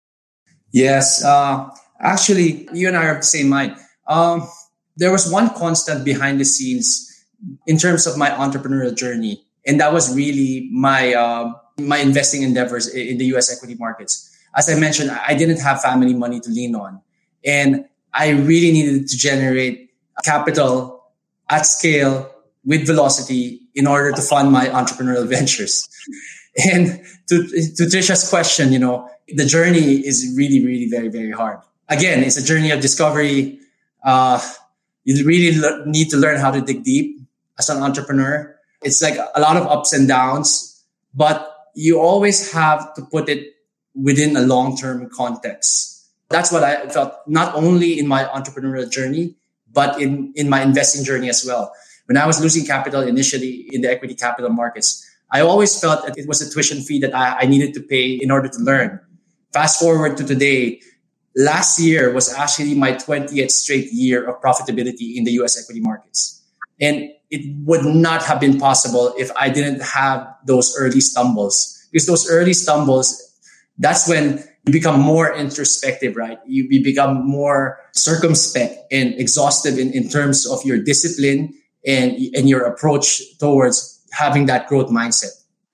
Yes, uh, actually, you and I are of the same mind. Um, there was one constant behind the scenes in terms of my entrepreneurial journey, and that was really my uh, my investing endeavors in the U S equity markets. As I mentioned, I didn't have family money to lean on, and I really needed to generate capital at scale with velocity in order to fund my entrepreneurial ventures. And to, to Trisha's question, you know, the journey is really, really very, very hard. Again, it's a journey of discovery. Uh, you really le- need to learn how to dig deep as an entrepreneur. It's like a lot of ups and downs, but you always have to put it within a long-term context. That's what I felt, not only in my entrepreneurial journey, but in, in my investing journey as well. When I was losing capital initially in the equity capital markets, I always felt that it was a tuition fee that I, I needed to pay in order to learn. Fast forward to today, last year was actually my twentieth straight year of profitability in the U S equity markets. And it would not have been possible if I didn't have those early stumbles. Because those early stumbles, that's when you become more introspective, right? You, you become more circumspect and exhaustive in, in terms of your discipline and, and your approach towards having that growth mindset.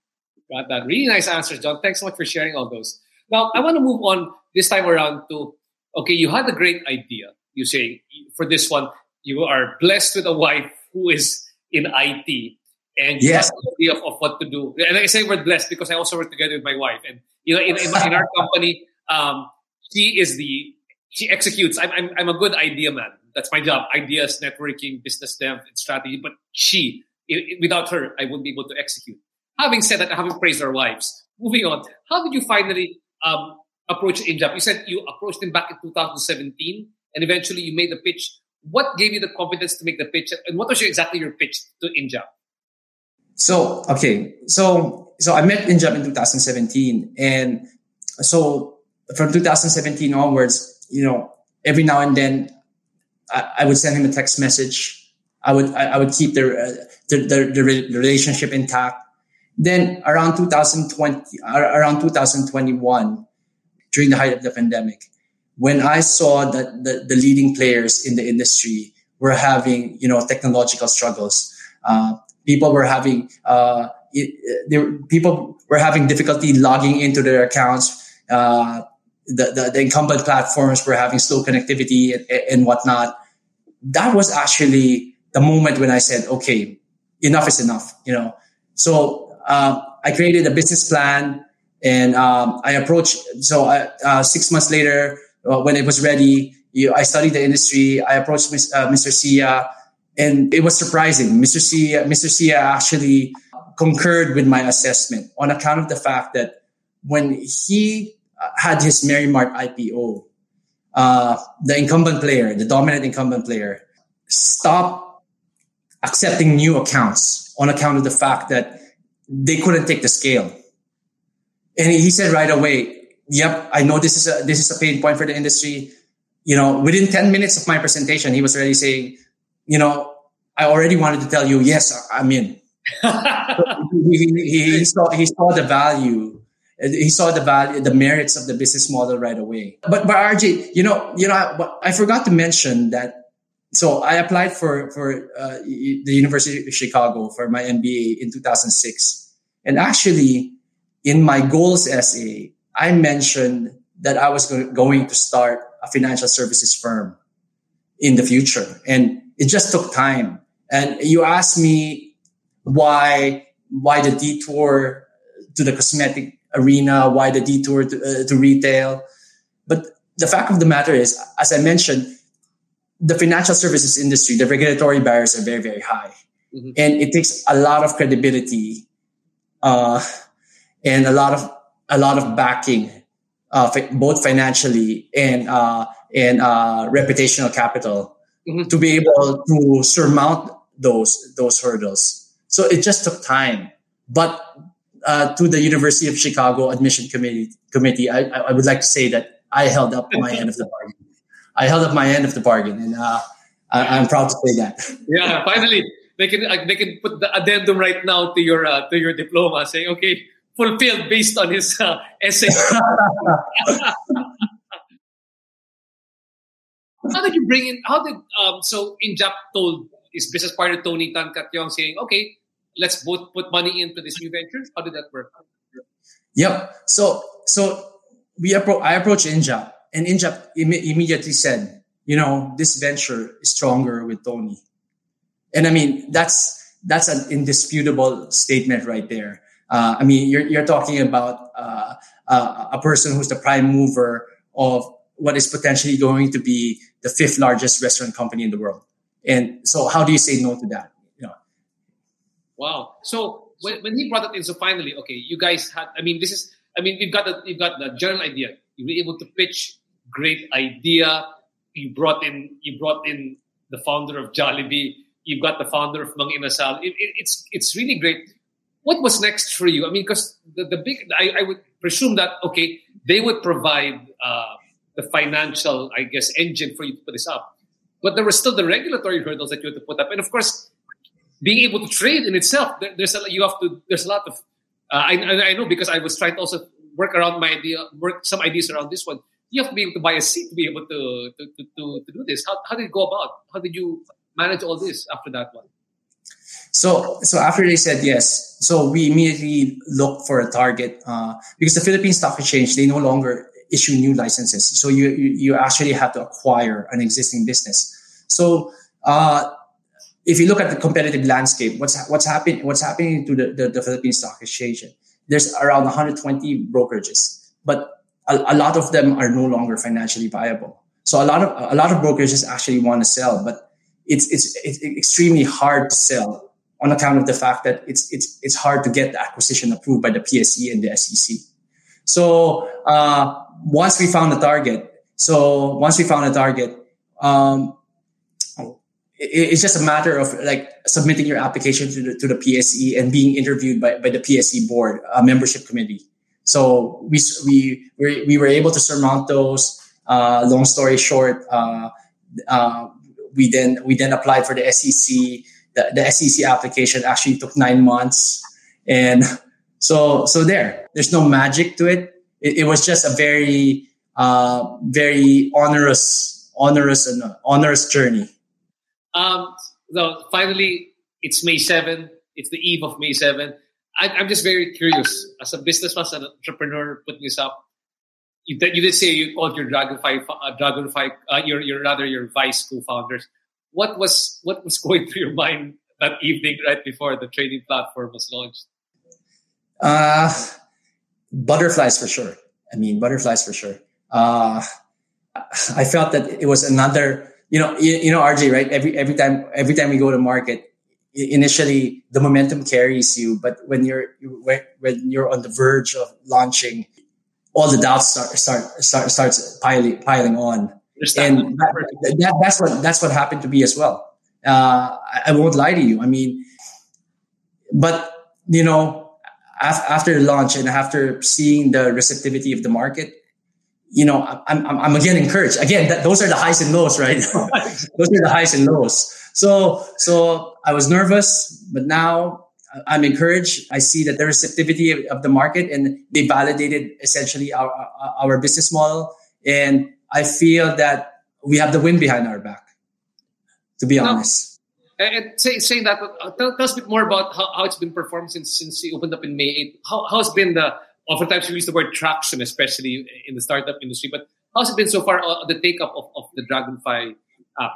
Got that. Really nice answers, John. Thanks so much for sharing all those. Now, I want to move on this time around to, okay, you had a great idea. You say, for this one, you are blessed with a wife who is in I T. And you yes. have an idea of, of what to do. And I say we're blessed because I also work together with my wife. And, you know, in, in, in our company, um, she is the, she executes. I'm, I'm, I'm a good idea man. That's my job. Ideas, networking, business dev, and strategy. But she, it, without her, I wouldn't be able to execute. Having said that, I haven't praised our wives. Moving on. How did you finally um, approach Injap? You said you approached him back in two thousand seventeen and eventually you made the pitch. What gave you the confidence to make the pitch? And what was your, exactly your pitch to Injap? So, okay. So, so I met Injap in two thousand seventeen. And so from two thousand seventeen onwards, you know, every now and then I, I would send him a text message. I would, I, I would keep the, uh, the, the, the relationship intact. Then around two thousand twenty, around two thousand twenty-one, during the height of the pandemic, when I saw that the, the leading players in the industry were having, you know, technological struggles, uh, people were having, uh, it, they were, people were having difficulty logging into their accounts. Uh, the, the, the incumbent platforms were having slow connectivity and, and whatnot. That was actually the moment when I said, okay, enough is enough, you know. So uh, I created a business plan, and um, I approached. So I, uh, six months later, uh, when it was ready, you, I studied the industry. I approached uh, Mister Sia, and it was surprising. Mister Sia, Mister Sia actually concurred with my assessment on account of the fact that when he had his Merrimart I P O, uh, the incumbent player, the dominant incumbent player, stopped accepting new accounts on account of the fact that they couldn't take the scale. And he said right away, yep, I know this is a, this is a pain point for the industry. You know, within ten minutes of my presentation, he was already saying, you know, I already wanted to tell you, yes, I'm in. So he, he, he, saw, he saw the value. He saw the value, the merits of the business model right away. But, but R J, you know, you know, I, I forgot to mention that. So I applied for for uh, the University of Chicago for my M B A in two thousand six, and actually, in my goals essay, I mentioned that I was go- going to start a financial services firm in the future, and it just took time. And you asked me why why the detour to the cosmetic arena, why the detour to, uh, to retail. But the fact of the matter is, as I mentioned, the financial services industry, the regulatory barriers are very, very high. Mm-hmm. And it takes a lot of credibility uh, and a lot of a lot of backing, uh, fi- both financially and uh, and uh, reputational capital, mm-hmm. to be able to surmount those those hurdles. So it just took time. But Uh, to the University of Chicago admission committee, committee, I, I would like to say that I held up my end of the bargain. I held up my end of the bargain, and uh, I, I'm proud to say that. Yeah, finally, they can uh, they can put the addendum right now to your uh, to your diploma, saying, okay, fulfilled based on his uh, essay. How did you bring in? How did um? So Injap told his business partner Tony Tan Kat Yong, saying, okay, let's both put money into this new venture. How did that work? Yep. So, so we appro- I approached Injap, and Injap Im- immediately said, you know, this venture is stronger with Tony. And I mean, that's, that's an indisputable statement right there. Uh, I mean, you're, you're talking about, uh, uh, a person who's the prime mover of what is potentially going to be the fifth largest restaurant company in the world. And so how do you say no to that? Wow. So when, when he brought it in, so finally, okay, you guys had, I mean, this is, I mean, you've got the, you've got the general idea. You were able to pitch, great idea. You brought in, you brought in the founder of Jollibee. You've got the founder of Mang Inasal. It, it, it's, it's really great. What was next for you? I mean, because the, the big, I, I would presume that, okay, they would provide, uh, the financial, I guess, engine for you to put this up. But there were still the regulatory hurdles that you had to put up. And of course, being able to trade in itself, there, there's a you have to. There's a lot of. Uh, I I know because I was trying to also work around my idea, work some ideas around this one. You have to be able to buy a seat to be able to to to, to, to do this. How how did it go about? How did you manage all this after that one? So so after they said yes, so we immediately looked for a target uh, because the Philippine Stock Exchange, they no longer issue new licenses. So you you, you actually have to acquire an existing business. So. Uh, If you look at the competitive landscape, what's what's happening? What's happening to the, the, the Philippine Stock Exchange? There's around one hundred twenty brokerages, but a, a lot of them are no longer financially viable. So a lot of a lot of brokerages actually want to sell, but it's it's it's extremely hard to sell on account of the fact that it's it's it's hard to get the acquisition approved by the P S E and the S E C. So uh, once we found the target, so once we found a target. Um, It's just a matter of like submitting your application to the, to the P S E and being interviewed by, by the P S E board, a membership committee. So we, we, we were able to surmount those. Uh, long story short, uh, uh, we then, we then applied for the S E C. The, the S E C application actually took nine months. And So, so there, there's no magic to it. It, it was just a very, uh, very onerous, onerous and onerous journey. Um, so finally, it's May seventh. It's the eve of May seventh. I, I'm just very curious. As a businessman, as an entrepreneur, putting this up, you, you did say you called your Dragonfly, uh, Dragonfly, uh, your, your rather your Vice co-founders. What was what was going through your mind that evening right before the trading platform was launched? Uh, butterflies for sure. I mean, butterflies for sure. Uh, I felt that it was another, you know, you, you know, R J, right? Every, every time, every time we go to market, initially the momentum carries you, but when you're, when you're on the verge of launching, all the doubts start, start, start starts piling, piling on. And that, that, that's what, that's what happened to me as well. Uh, I, I won't lie to you. I mean, but you know, after launch and after seeing the receptivity of the market, you know, I'm, I'm, I'm again encouraged. Again, that, those are the highs and lows, right? Those are the highs and lows. So, so I was nervous, but now I'm encouraged. I see that the receptivity of, of the market, and they validated essentially our, our, our business model. And I feel that we have the wind behind our back, to be no. honest. And say, saying that, uh, tell, tell us a bit more about how, how it's been performed since since you opened up in May eighth. How how's been the, oftentimes we use the word traction, especially in the startup industry, but how's it been so far, uh, the take up of, of the Dragonfly app?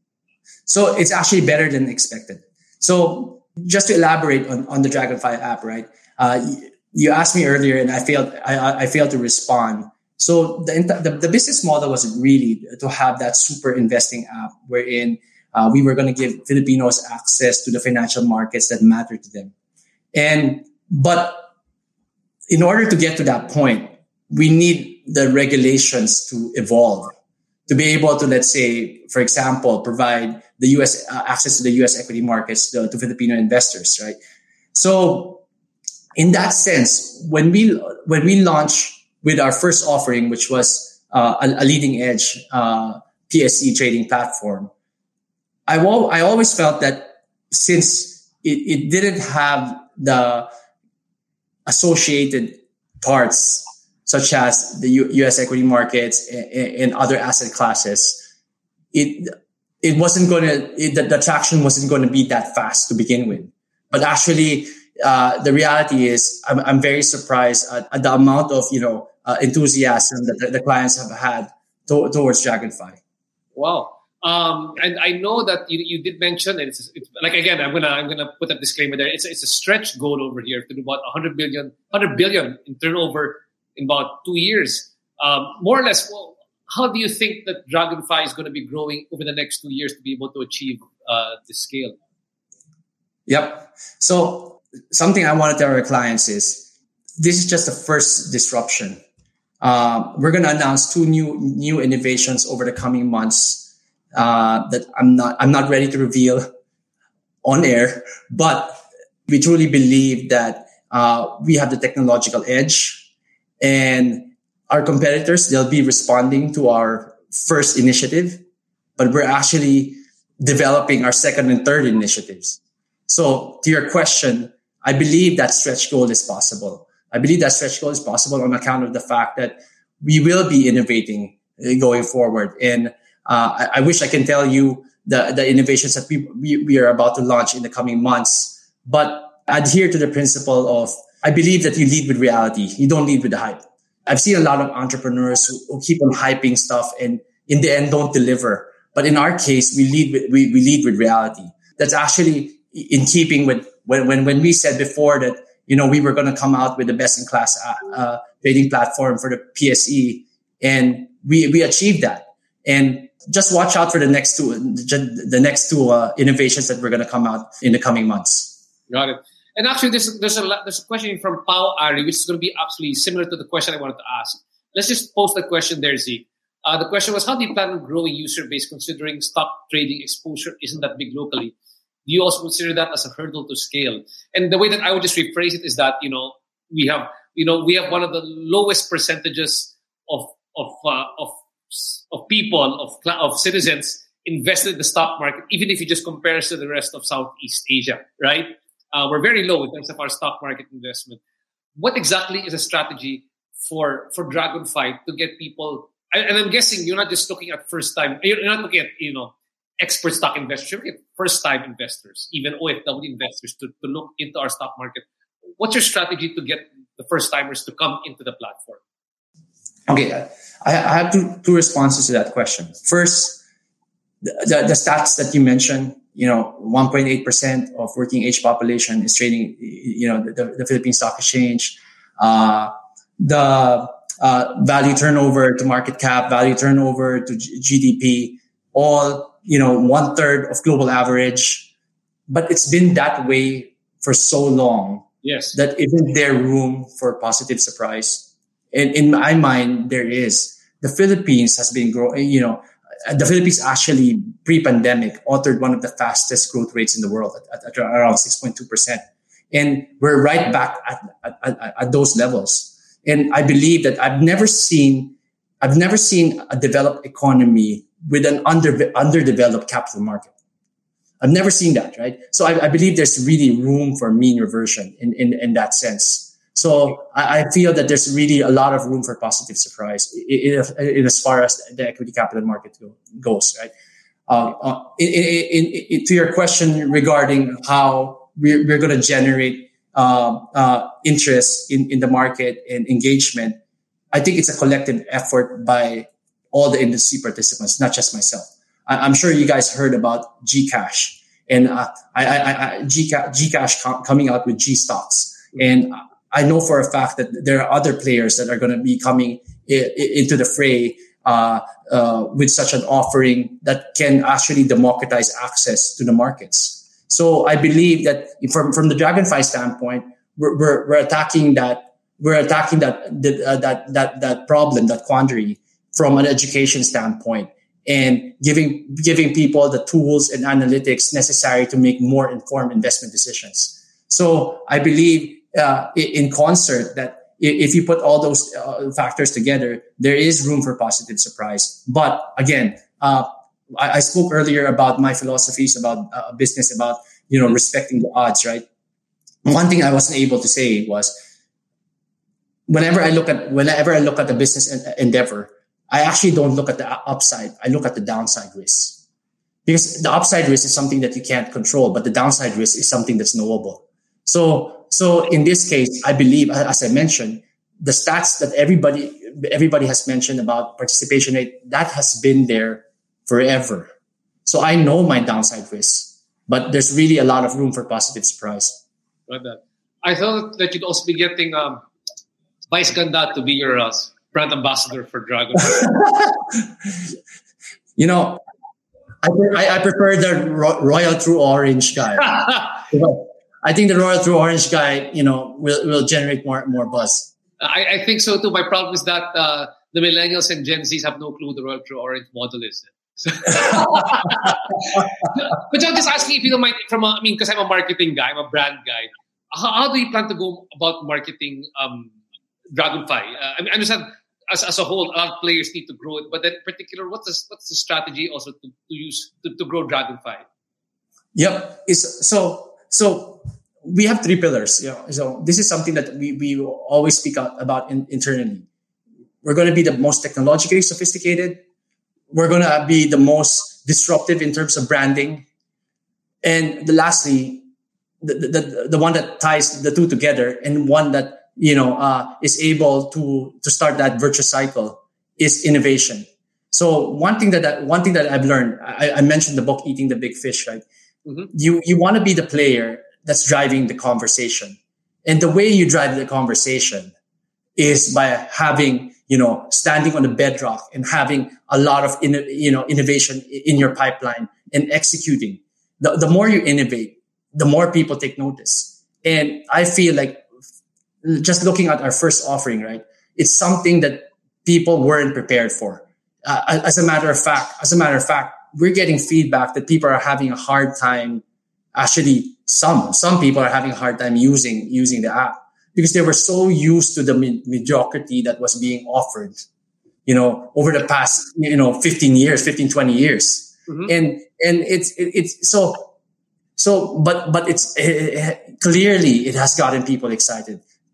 So it's actually better than expected. So just to elaborate on, on the Dragonfly app, right? Uh, you, you asked me earlier, and I failed. I, I failed to respond. So the, the the business model was really to have that super investing app wherein Uh, we were going to give Filipinos access to the financial markets that matter to them. And, but in order to get to that point, we need the regulations to evolve to be able to, let's say, for example, provide the U S uh, access to the U S equity markets to, to Filipino investors, right? So in that sense, when we, when we launched with our first offering, which was uh, a, a leading edge uh, P S E trading platform, I, w- I always felt that since it, it didn't have the associated parts such as the U- U.S. equity markets and, and other asset classes, it it wasn't going to the, the traction wasn't going to be that fast to begin with. But actually, uh, the reality is, I'm, I'm very surprised at, at the amount of you know uh, enthusiasm that the, the clients have had to, towards Dragonfly. Wow. Um, and I know that you, you did mention, and it's, it's like, again, I'm gonna, I'm gonna put a disclaimer there. It's a, it's a stretch goal over here to do about one hundred billion, one hundred billion in turnover in about two years. Um, more or less, well, how do you think that Dragonfly is going to be growing over the next two years to be able to achieve, uh, the scale? Yep. So something I want to tell our clients is this is just the first disruption. Uh, we're going to announce two new, new innovations over the coming months. Uh, that I'm not, I'm not ready to reveal on air, but we truly believe that, uh, we have the technological edge, and our competitors, they'll be responding to our first initiative, but we're actually developing our second and third initiatives. So to your question, I believe that stretch goal is possible. I believe that stretch goal is possible on account of the fact that we will be innovating going forward. And Uh, I, I wish I can tell you the, the innovations that we, we, we are about to launch in the coming months, but adhere to the principle of, I believe that you lead with reality. You don't lead with the hype. I've seen a lot of entrepreneurs who, who keep on hyping stuff and in the end don't deliver. But in our case, we lead with, we, we lead with reality. That's actually in keeping with when, when, when we said before that, you know, we were going to come out with the best in class, uh, trading platform for the P S E, and we, we achieved that. And just watch out for the next two, the next two uh, innovations that we're going to come out in the coming months. Got it. And actually, there's there's a there's a question from Pao Ari, which is going to be absolutely similar to the question I wanted to ask. Let's just post that question there, Zeke. Uh, the question was, how do you plan on growing user base considering stock trading exposure isn't that big locally? Do you also consider that as a hurdle to scale? And the way that I would just rephrase it is that you know we have you know we have one of the lowest percentages of of uh, of of people, of of citizens invested in the stock market, even if you just compare us to the rest of Southeast Asia, right? Uh, we're very low in terms of our stock market investment. what exactly is a strategy for for Dragonfy to get people? And I'm guessing you're not just looking at first time. You're not looking at you know expert stock investors. You're looking at first time investors, even O F W investors, to, to look into our stock market. What's your strategy to get the first timers to come into the platform? Okay, I, I have two two responses to that question. First, the, the, the stats that you mentioned. You know, one point eight percent of working age population is trading, you know, the, the Philippine Stock Exchange. Uh, the uh, value turnover to market cap, value turnover to G- GDP, all, you know, one third of global average. But it's been that way for so long. Yes. That isn't there room for positive surprise? And in my mind, there is. The Philippines has been growing, you know, the Philippines actually pre-pandemic authored one of the fastest growth rates in the world at, at, at around six point two percent. And we're right back at, at, at, at those levels. And I believe that I've never seen, I've never seen a developed economy with an under, underdeveloped capital market. I've never seen that, right? So I, I believe there's really room for mean reversion in, in, in that sense. So I, I feel that there's really a lot of room for positive surprise in, in, in as far as the equity capital market go, goes, right? Uh, uh, in, in, in, to your question regarding how we're, we're going to generate uh, uh, interest in, in the market and engagement, I think it's a collective effort by all the industry participants, not just myself. I, I'm sure you guys heard about Gcash and uh, I, I, I, Gcash, Gcash com- coming out with G stocks. And I know for a fact that there are other players that are going to be coming I- I- into the fray uh, uh, with such an offering that can actually democratize access to the markets. So I believe that from from the Dragonfy standpoint, we're we're, we're attacking that we're attacking that uh, that that that problem, that quandary, from an education standpoint, and giving giving people the tools and analytics necessary to make more informed investment decisions. So I believe. Uh, in concert, that if you put all those uh, factors together, there is room for positive surprise. But again, uh, I, I spoke earlier about my philosophies about uh, business, about, you know, respecting the odds, right? One thing I wasn't able to say was whenever I look at, whenever I look at the business endeavor, I actually don't look at the upside. I look at the downside risk, because the upside risk is something that you can't control, but the downside risk is something that's knowable. So, So in this case, I believe, as I mentioned, the stats that everybody everybody has mentioned about participation rate, that has been there forever. So I know my downside risk, but there's really a lot of room for positive surprise. Like that. I thought that you'd also be getting um, Vice Ganda to be your uh, brand ambassador for Dragon. You know, I, I prefer the Ro- Royal True Orange guy. I think the Royal True Orange guy, you know, will, will generate more more buzz. I, I think so too. My problem is that uh, the millennials and Gen Zs have no clue the Royal True Orange model is. So but I'm just asking if you don't mind, from a, I mean, because I'm a marketing guy, I'm a brand guy. How, how do you plan to go about marketing um, Dragonfy? Uh, I mean, I understand as as a whole, a lot of players need to grow it, but in particular, what's the, what's the strategy also to, to use to, to grow Dragonfy? Yep. It's, so so. We have three pillars. You know, so this is something that we, we always speak out about in, internally. We're going to be the most technologically sophisticated. We're going to be the most disruptive in terms of branding. And the, lastly, the, the, the one that ties the two together and one that, you know, uh, is able to, to start that virtuous cycle is innovation. So one thing that, I, one thing that I've learned, I, I mentioned the book, Eating the Big Fish, right? Mm-hmm. You, you want to be the player that's driving the conversation. And the way you drive the conversation is by having, you know, standing on the bedrock and having a lot of, you know, innovation in your pipeline and executing. The, the more you innovate, the more people take notice. And I feel like just looking at our first offering, right, it's something that people weren't prepared for. Uh, as a matter of fact, as a matter of fact, we're getting feedback that people are having a hard time. Actually, some some people are having a hard time using using the app because they were so used to the me- mediocrity that was being offered, you know, over the past, you know, fifteen years, fifteen, twenty years. Mm-hmm. And and it's it, it's so so but but it's it, clearly it has gotten people excited.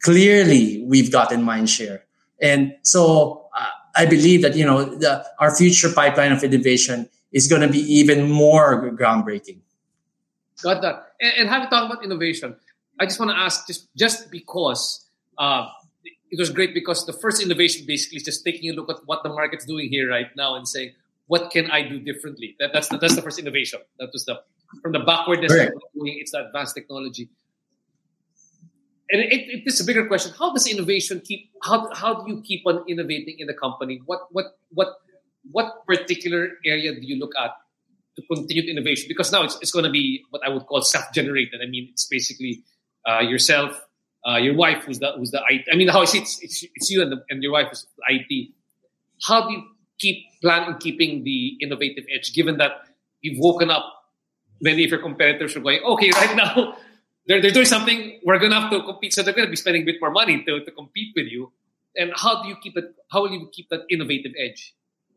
clearly we've gotten mind share. And so uh, I believe that, you know, the, our future pipeline of innovation is going to be even more groundbreaking. Got that. And, and having talked about innovation, I just want to ask, just, just because uh, it was great, because the first innovation basically is just taking a look at what the market's doing here right now and saying, what can I do differently? That, that's, the, that's the first innovation. That was the, from the backwardness Correct. of doing, it's the advanced technology. And it, it, it's a bigger question. How does innovation keep, how, how do you keep on innovating in the company? What, what, what, what particular area do you look at to continued innovation? Because now it's, it's going to be what I would call self-generated. I mean, it's basically uh, yourself, uh, your wife, who's the, who's the I T. I mean, how I see it, it's, it's, it's you and, the, and your wife who's the I T. How do you keep, plan on keeping the innovative edge, given that you've woken up, many of your competitors are going, okay, right now, They're, they're doing something, we're going to have to compete, so they're going to be spending a bit more money to, to compete with you. And how do you keep it, how will you keep that innovative edge?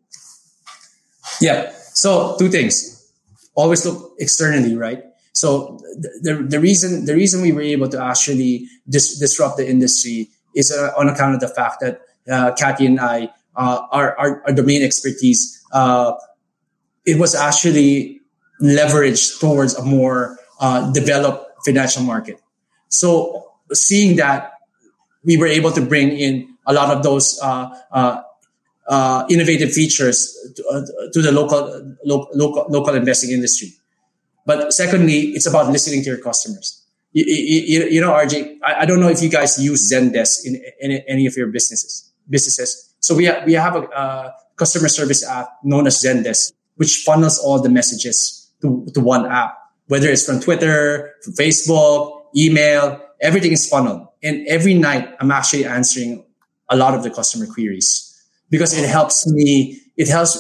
Yeah. So two things. Always look externally, right? So the, the reason, the reason we were able to actually dis, disrupt the industry is uh, on account of the fact that uh, Kathy and I, uh, our, our, our domain expertise, uh, it was actually leveraged towards a more uh, developed financial market. So seeing that, we were able to bring in a lot of those uh, uh, uh, innovative features to, uh, to the local, lo- local local investing industry. But secondly, it's about listening to your customers. You, you, you know, R J, I, I don't know if you guys use Zendesk in, in any of your businesses. Businesses. So we have, we have a uh, customer service app known as Zendesk, which funnels all the messages to, to one app. Whether it's from Twitter, from Facebook, email, everything is funneled. And every night I'm actually answering a lot of the customer queries because it helps me, it helps,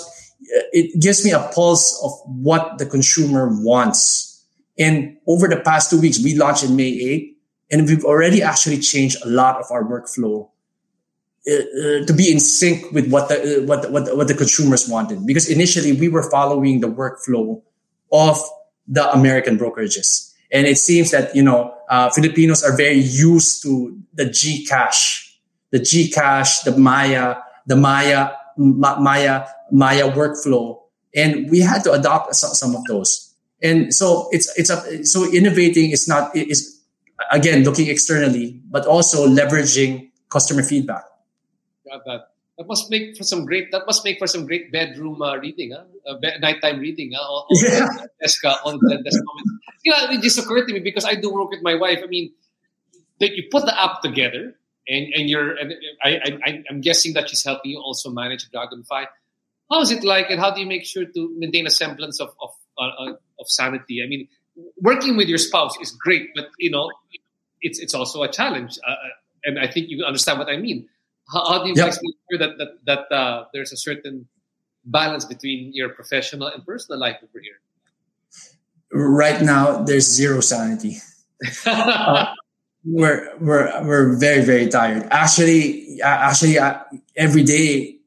it gives me a pulse of what the consumer wants. And over the past two weeks, we launched in May eighth, and we've already actually changed a lot of our workflow uh, uh, to be in sync with what the, uh, what, the, what, the, what the consumers wanted. Because initially we were following the workflow of the American brokerages. And it seems that, you know, uh, Filipinos are very used to the GCash, the GCash, the Maya, the Maya, Ma- Maya, Maya workflow. And we had to adopt some, some of those. And so it's, it's a, so innovating is not, is again, looking externally, but also leveraging customer feedback. Got that. That must make for some great. That must make for some great bedroom uh, reading, huh? Uh, be- nighttime reading, huh? On, Yeah. on the desk, uh, on the desk comments. You know, it just occurred to me because I do work with my wife. I mean, that you put the app together, and and you're. And I, I I'm guessing that she's helping you also manage Dragonfly. How is it like, and how do you make sure to maintain a semblance of of uh, of sanity? I mean, working with your spouse is great, but you know, it's it's also a challenge, uh, and I think you understand what I mean. How, how do you Yep. guys make sure that that, that uh, there's a certain balance between your professional and personal life over here? Right now, there's zero sanity. uh, we're we're we're very very tired. Actually, uh, actually, uh, every day,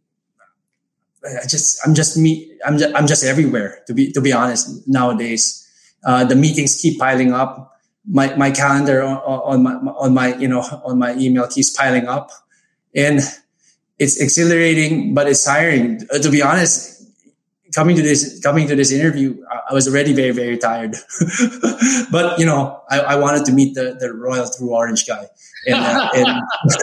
I just I'm just me. I'm just, I'm just everywhere. To be to be honest, nowadays, uh, the meetings keep piling up. My my calendar on, on my on my you know on my email keeps piling up. And it's exhilarating, but it's tiring. Uh, to be honest, coming to this coming to this interview, I, I was already very, very tired. But you know, I, I wanted to meet the, the Royal True Orange guy. And, uh, and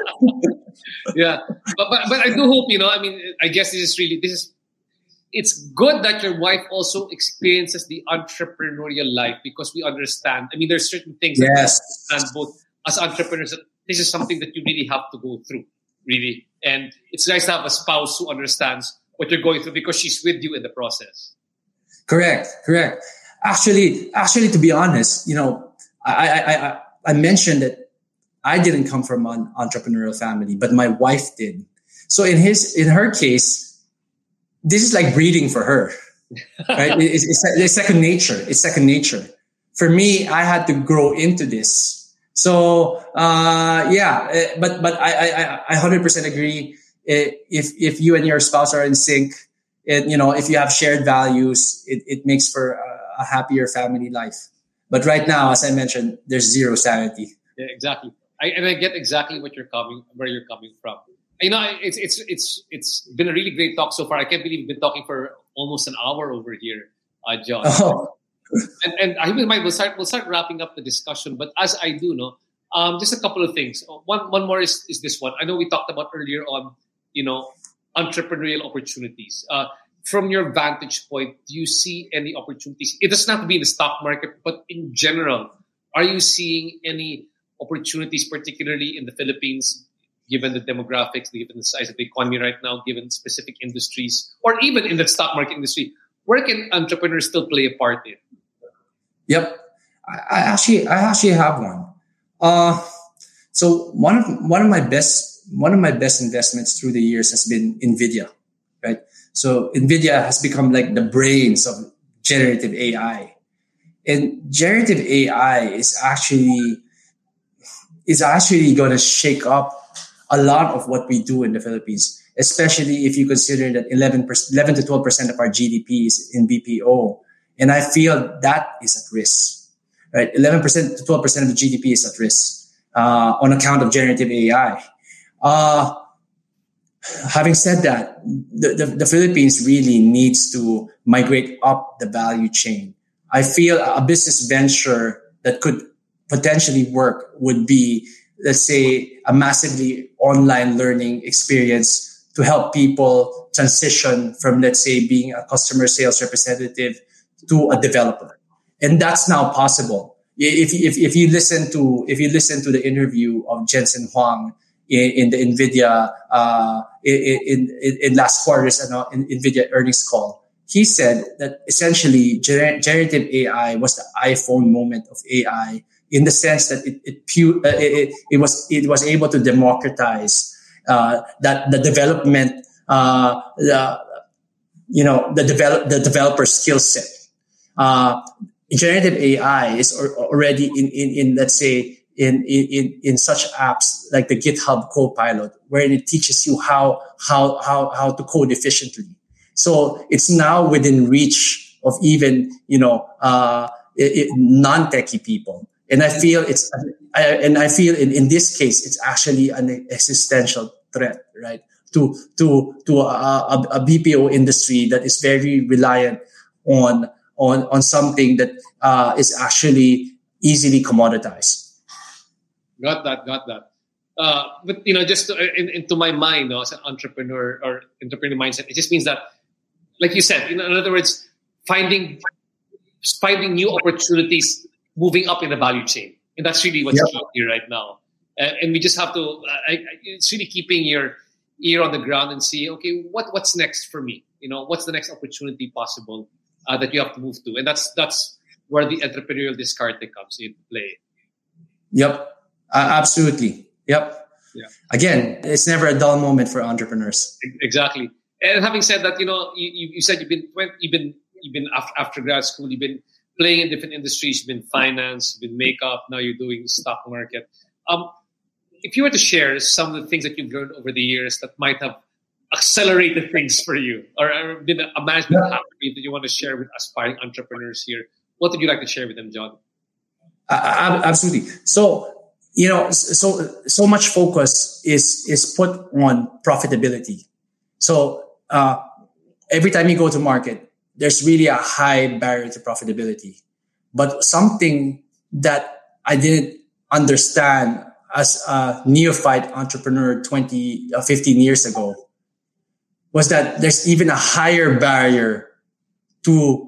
Yeah, but, but but I do hope, you know. I mean, I guess this is really this is. It's good that your wife also experiences the entrepreneurial life because we understand. I mean, there's certain things that yes, we understand both as entrepreneurs. That this is something that you really have to go through. Really. And it's nice to have a spouse who understands what you're going through because she's with you in the process. correct, correct. Actually, actually, to be honest, you know, I I I, I mentioned that I didn't come from an entrepreneurial family, but my wife did. So in his in her case, this is like breathing for her, right? it's, it's, it's second nature. It's second nature. For me, I had to grow into this. So, uh, yeah, but, but I, I, I one hundred percent agree. If, if you and your spouse are in sync, and, you know, if you have shared values, it, it makes for a, a happier family life. But right now, as I mentioned, there's zero sanity. Yeah, exactly. I I, and I get exactly what you're coming, where you're coming from. You know, it's it's it's it's been a really great talk so far. I can't believe we've been talking for almost an hour over here, uh, John. Oh. And and I think we'll start we'll start wrapping up the discussion. But as I do, no, um, just a couple of things. One one more is is this one. I know we talked about earlier on, you know, entrepreneurial opportunities. Uh, from your vantage point, do you see any opportunities? It doesn't have to be in the stock market, but in general, are you seeing any opportunities, particularly in the Philippines, given the demographics, given the size of the economy right now, given specific industries, or even in the stock market industry? Where can entrepreneurs still play a part in? Yep, I, I actually, I actually have one. Uh, so one of one of my best one of my best investments through the years has been NVIDIA, right? So NVIDIA has become like the brains of generative A I, and generative A I is actually is actually going to shake up a lot of what we do in the Philippines, especially if you consider that eleven to twelve percent of our G D P is in B P O. And I feel that is at risk, right? eleven percent to twelve percent of the G D P is at risk uh, on account of generative A I. Uh, having said that, the, the, the Philippines really needs to migrate up the value chain. I feel a business venture that could potentially work would be, let's say, a massively online learning experience to help people transition from, let's say, being a customer sales representative to a developer. And that's now possible. If, if, if you listen to, if you listen to the interview of Jensen Huang in, in the NVIDIA, uh, in, in, in last quarter's uh, in NVIDIA earnings call, he said that essentially gener- generative A I was the iPhone moment of A I, in the sense that it it, pu- uh, it it was it was able to democratize uh, that the development, uh, the you know the develop the developer skill set. Uh, generative A I is already in, in in let's say in in in such apps like the GitHub Copilot, where it teaches you how how how how to code efficiently. So it's now within reach of even you know uh, it, it, non-techie people. And I feel it's, I, and I feel in, in this case, it's actually an existential threat, right? To, to, to a, a, a B P O industry that is very reliant on, on, on something that, uh, is actually easily commoditized. Got that, got that. Uh, but, you know, just to, in, into my mind, no, as an entrepreneur or entrepreneur mindset, it just means that, like you said, in, in other words, finding, finding new opportunities, moving up in the value chain. And that's really what's yep. key here right now. Uh, and we just have to, I, I, it's really keeping your ear on the ground and see, okay, what, what's next for me? You know, what's the next opportunity possible uh, that you have to move to? And that's that's where the entrepreneurial discarte comes into play. Yep, uh, absolutely. Yep. Yeah. Again, it's never a dull moment for entrepreneurs. Exactly. And having said that, you know, you, you said you've been, you've been, you've been after, after grad school, you've been playing in different industries. You've been finance, you've been makeup, now you're doing stock market. Um, if you were to share some of the things that you've learned over the years that might have accelerated things for you, or, or been a management yeah. habit that you want to share with aspiring entrepreneurs here, what would you like to share with them, John? Uh, absolutely. So, you know, so so much focus is is put on profitability. So uh, every time you go to market, there's really a high barrier to profitability. But something that I didn't understand as a neophyte entrepreneur twenty, fifteen years ago was that there's even a higher barrier to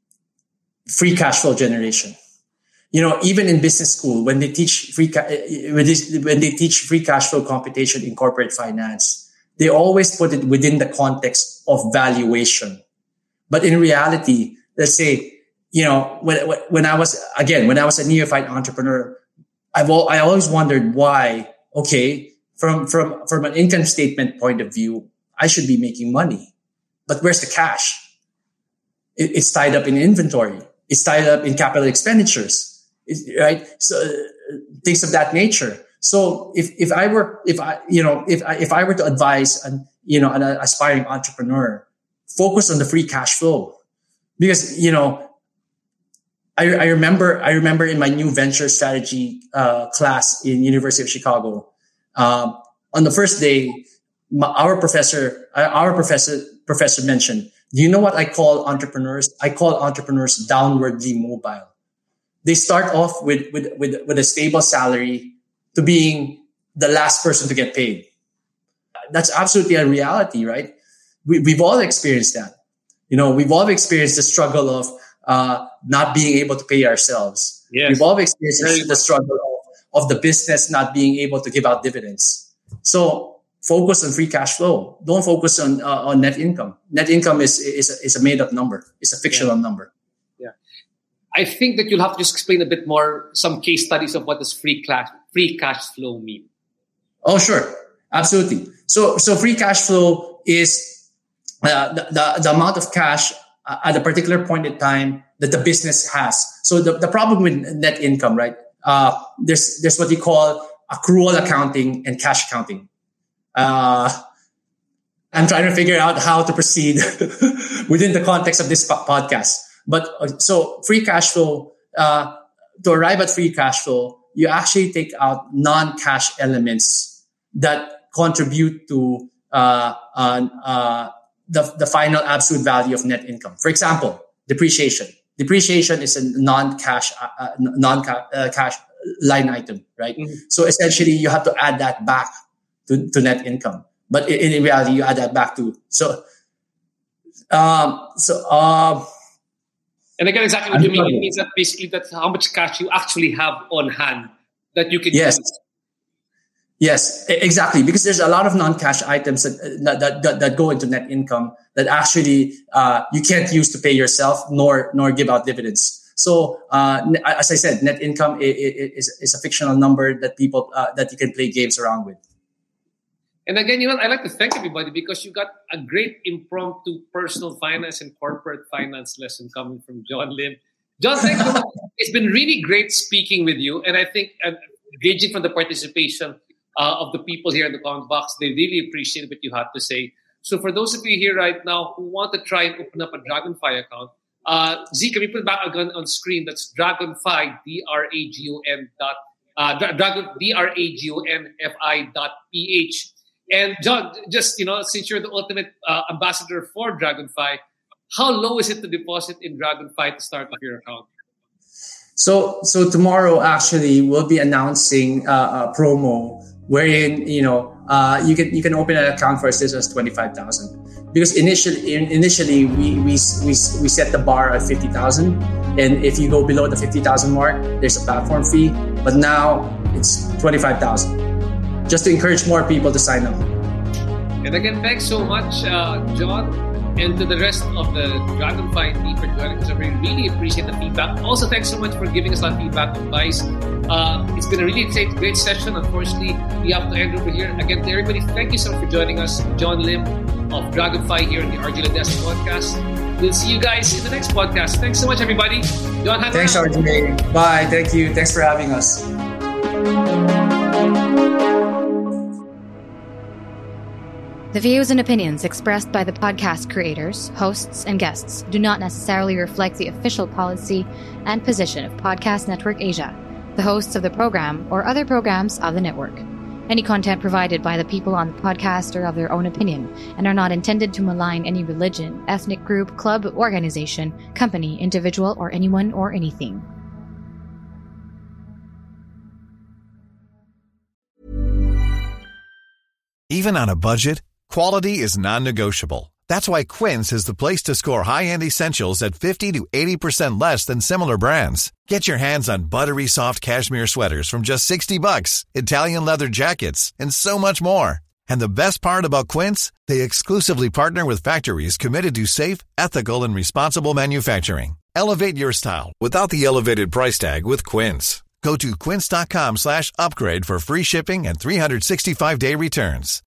free cash flow generation. You know, even in business school, when they teach free ca- when they, when they teach free cash flow computation in corporate finance, they always put it within the context of valuation. But in reality, let's say, you know, when when I was again when I was a neophyte entrepreneur, I've all, I always wondered why. Okay, from from from an income statement point of view, I should be making money, but where's the cash? It, it's tied up in inventory. It's tied up in capital expenditures. Right? So uh, things of that nature. So if, if I were, if I, you know, if I, if I were to advise an, you know, an aspiring entrepreneur, focus on the free cash flow, because, you know, I, I, I remember, I remember in my new venture strategy uh, class in University of Chicago, um, on the first day, my, our professor, our professor, professor mentioned, do you know what I call entrepreneurs? I call entrepreneurs downwardly mobile. They start off with, with, with, with a stable salary to being the last person to get paid. That's absolutely a reality, right? We, we've all experienced that. You know, we've all experienced the struggle of uh, not being able to pay ourselves. Yes. We've all experienced the struggle of, of the business not being able to give out dividends. So focus on free cash flow. Don't focus on uh, on net income. Net income is is a, is a made up number. It's a fictional yeah. number. Yeah, I think that you'll have to just explain a bit more some case studies of what does free cash free cash flow mean. Oh, sure, absolutely. So so free cash flow is uh, the, the the amount of cash uh, at a particular point in time that the business has. So the, the problem with net income, right? Uh, there's there's what you call accrual accounting and cash accounting. Uh, I'm trying to figure out how to proceed within the context of this po- podcast. But uh, so free cash flow, uh, to arrive at free cash flow, you actually take out non-cash elements that contribute to uh, uh, uh, the, the final absolute value of net income. For example, depreciation. Depreciation is a non-cash, uh, non-cash uh, cash line item, right? Mm-hmm. So essentially, you have to add that back to, to net income. But in, in reality, you add that back to so. Um, so. Um, and again, exactly what I'm you mean. It means that basically that's how much cash you actually have on hand that you can yes. use. Yes, exactly. Because there's a lot of non-cash items that that that, that go into net income that actually uh, you can't use to pay yourself nor nor give out dividends. So, uh, as I said, net income is, is a fictional number that people uh, that you can play games around with. And again, you know, I'd like to thank everybody because you got a great impromptu personal finance and corporate finance lesson coming from John Lim. John, thank you. It's been really great speaking with you, and I think uh, gauging from the participation uh, of the people here in the comment box, they really appreciate what you had to say. So, for those of you here right now who want to try and open up a Dragonfi account. Uh, Z, can we put back again on screen? That's Dragonfi, D R A G O N dot, uh, Dragon, D R A G O N F I dot P H. And John, just, you know, since you're the ultimate uh, ambassador for Dragonfi, how low is it to deposit in Dragonfi to start up your account? So, so tomorrow actually we'll be announcing uh, a promo wherein, you know, uh, you can, you can open an account for as little as twenty-five thousand. Because initially, initially we, we, we, we set the bar at fifty thousand. And if you go below the fifty thousand mark, there's a platform fee. But now it's twenty-five thousand. Just to encourage more people to sign up. And again, thanks so much, uh, John, and to the rest of the Dragonfi team for joining us. I really appreciate the feedback. Also, thanks so much for giving us a lot of feedback and advice. Uh, it's been a really exciting, great session. Unfortunately, we have to end over here. Again, to everybody, thank you so much for joining us. John Lim of Dragonfi here in the R J Ledesma podcast. We'll see you guys in the next podcast. Thanks so much, everybody. John, thanks, R J. Bye. Thank you. Thanks for having us. The views and opinions expressed by the podcast creators, hosts, and guests do not necessarily reflect the official policy and position of Podcast Network Asia, the hosts of the program, or other programs of the network. Any content provided by the people on the podcast are of their own opinion and are not intended to malign any religion, ethnic group, club, organization, company, individual, or anyone or anything. Even on a budget, quality is non-negotiable. That's why Quince is the place to score high-end essentials at fifty to eighty percent less than similar brands. Get your hands on buttery soft cashmere sweaters from just sixty bucks, Italian leather jackets, and so much more. And the best part about Quince, they exclusively partner with factories committed to safe, ethical, and responsible manufacturing. Elevate your style without the elevated price tag with Quince. Go to quince.com slash upgrade for free shipping and three sixty-five day returns.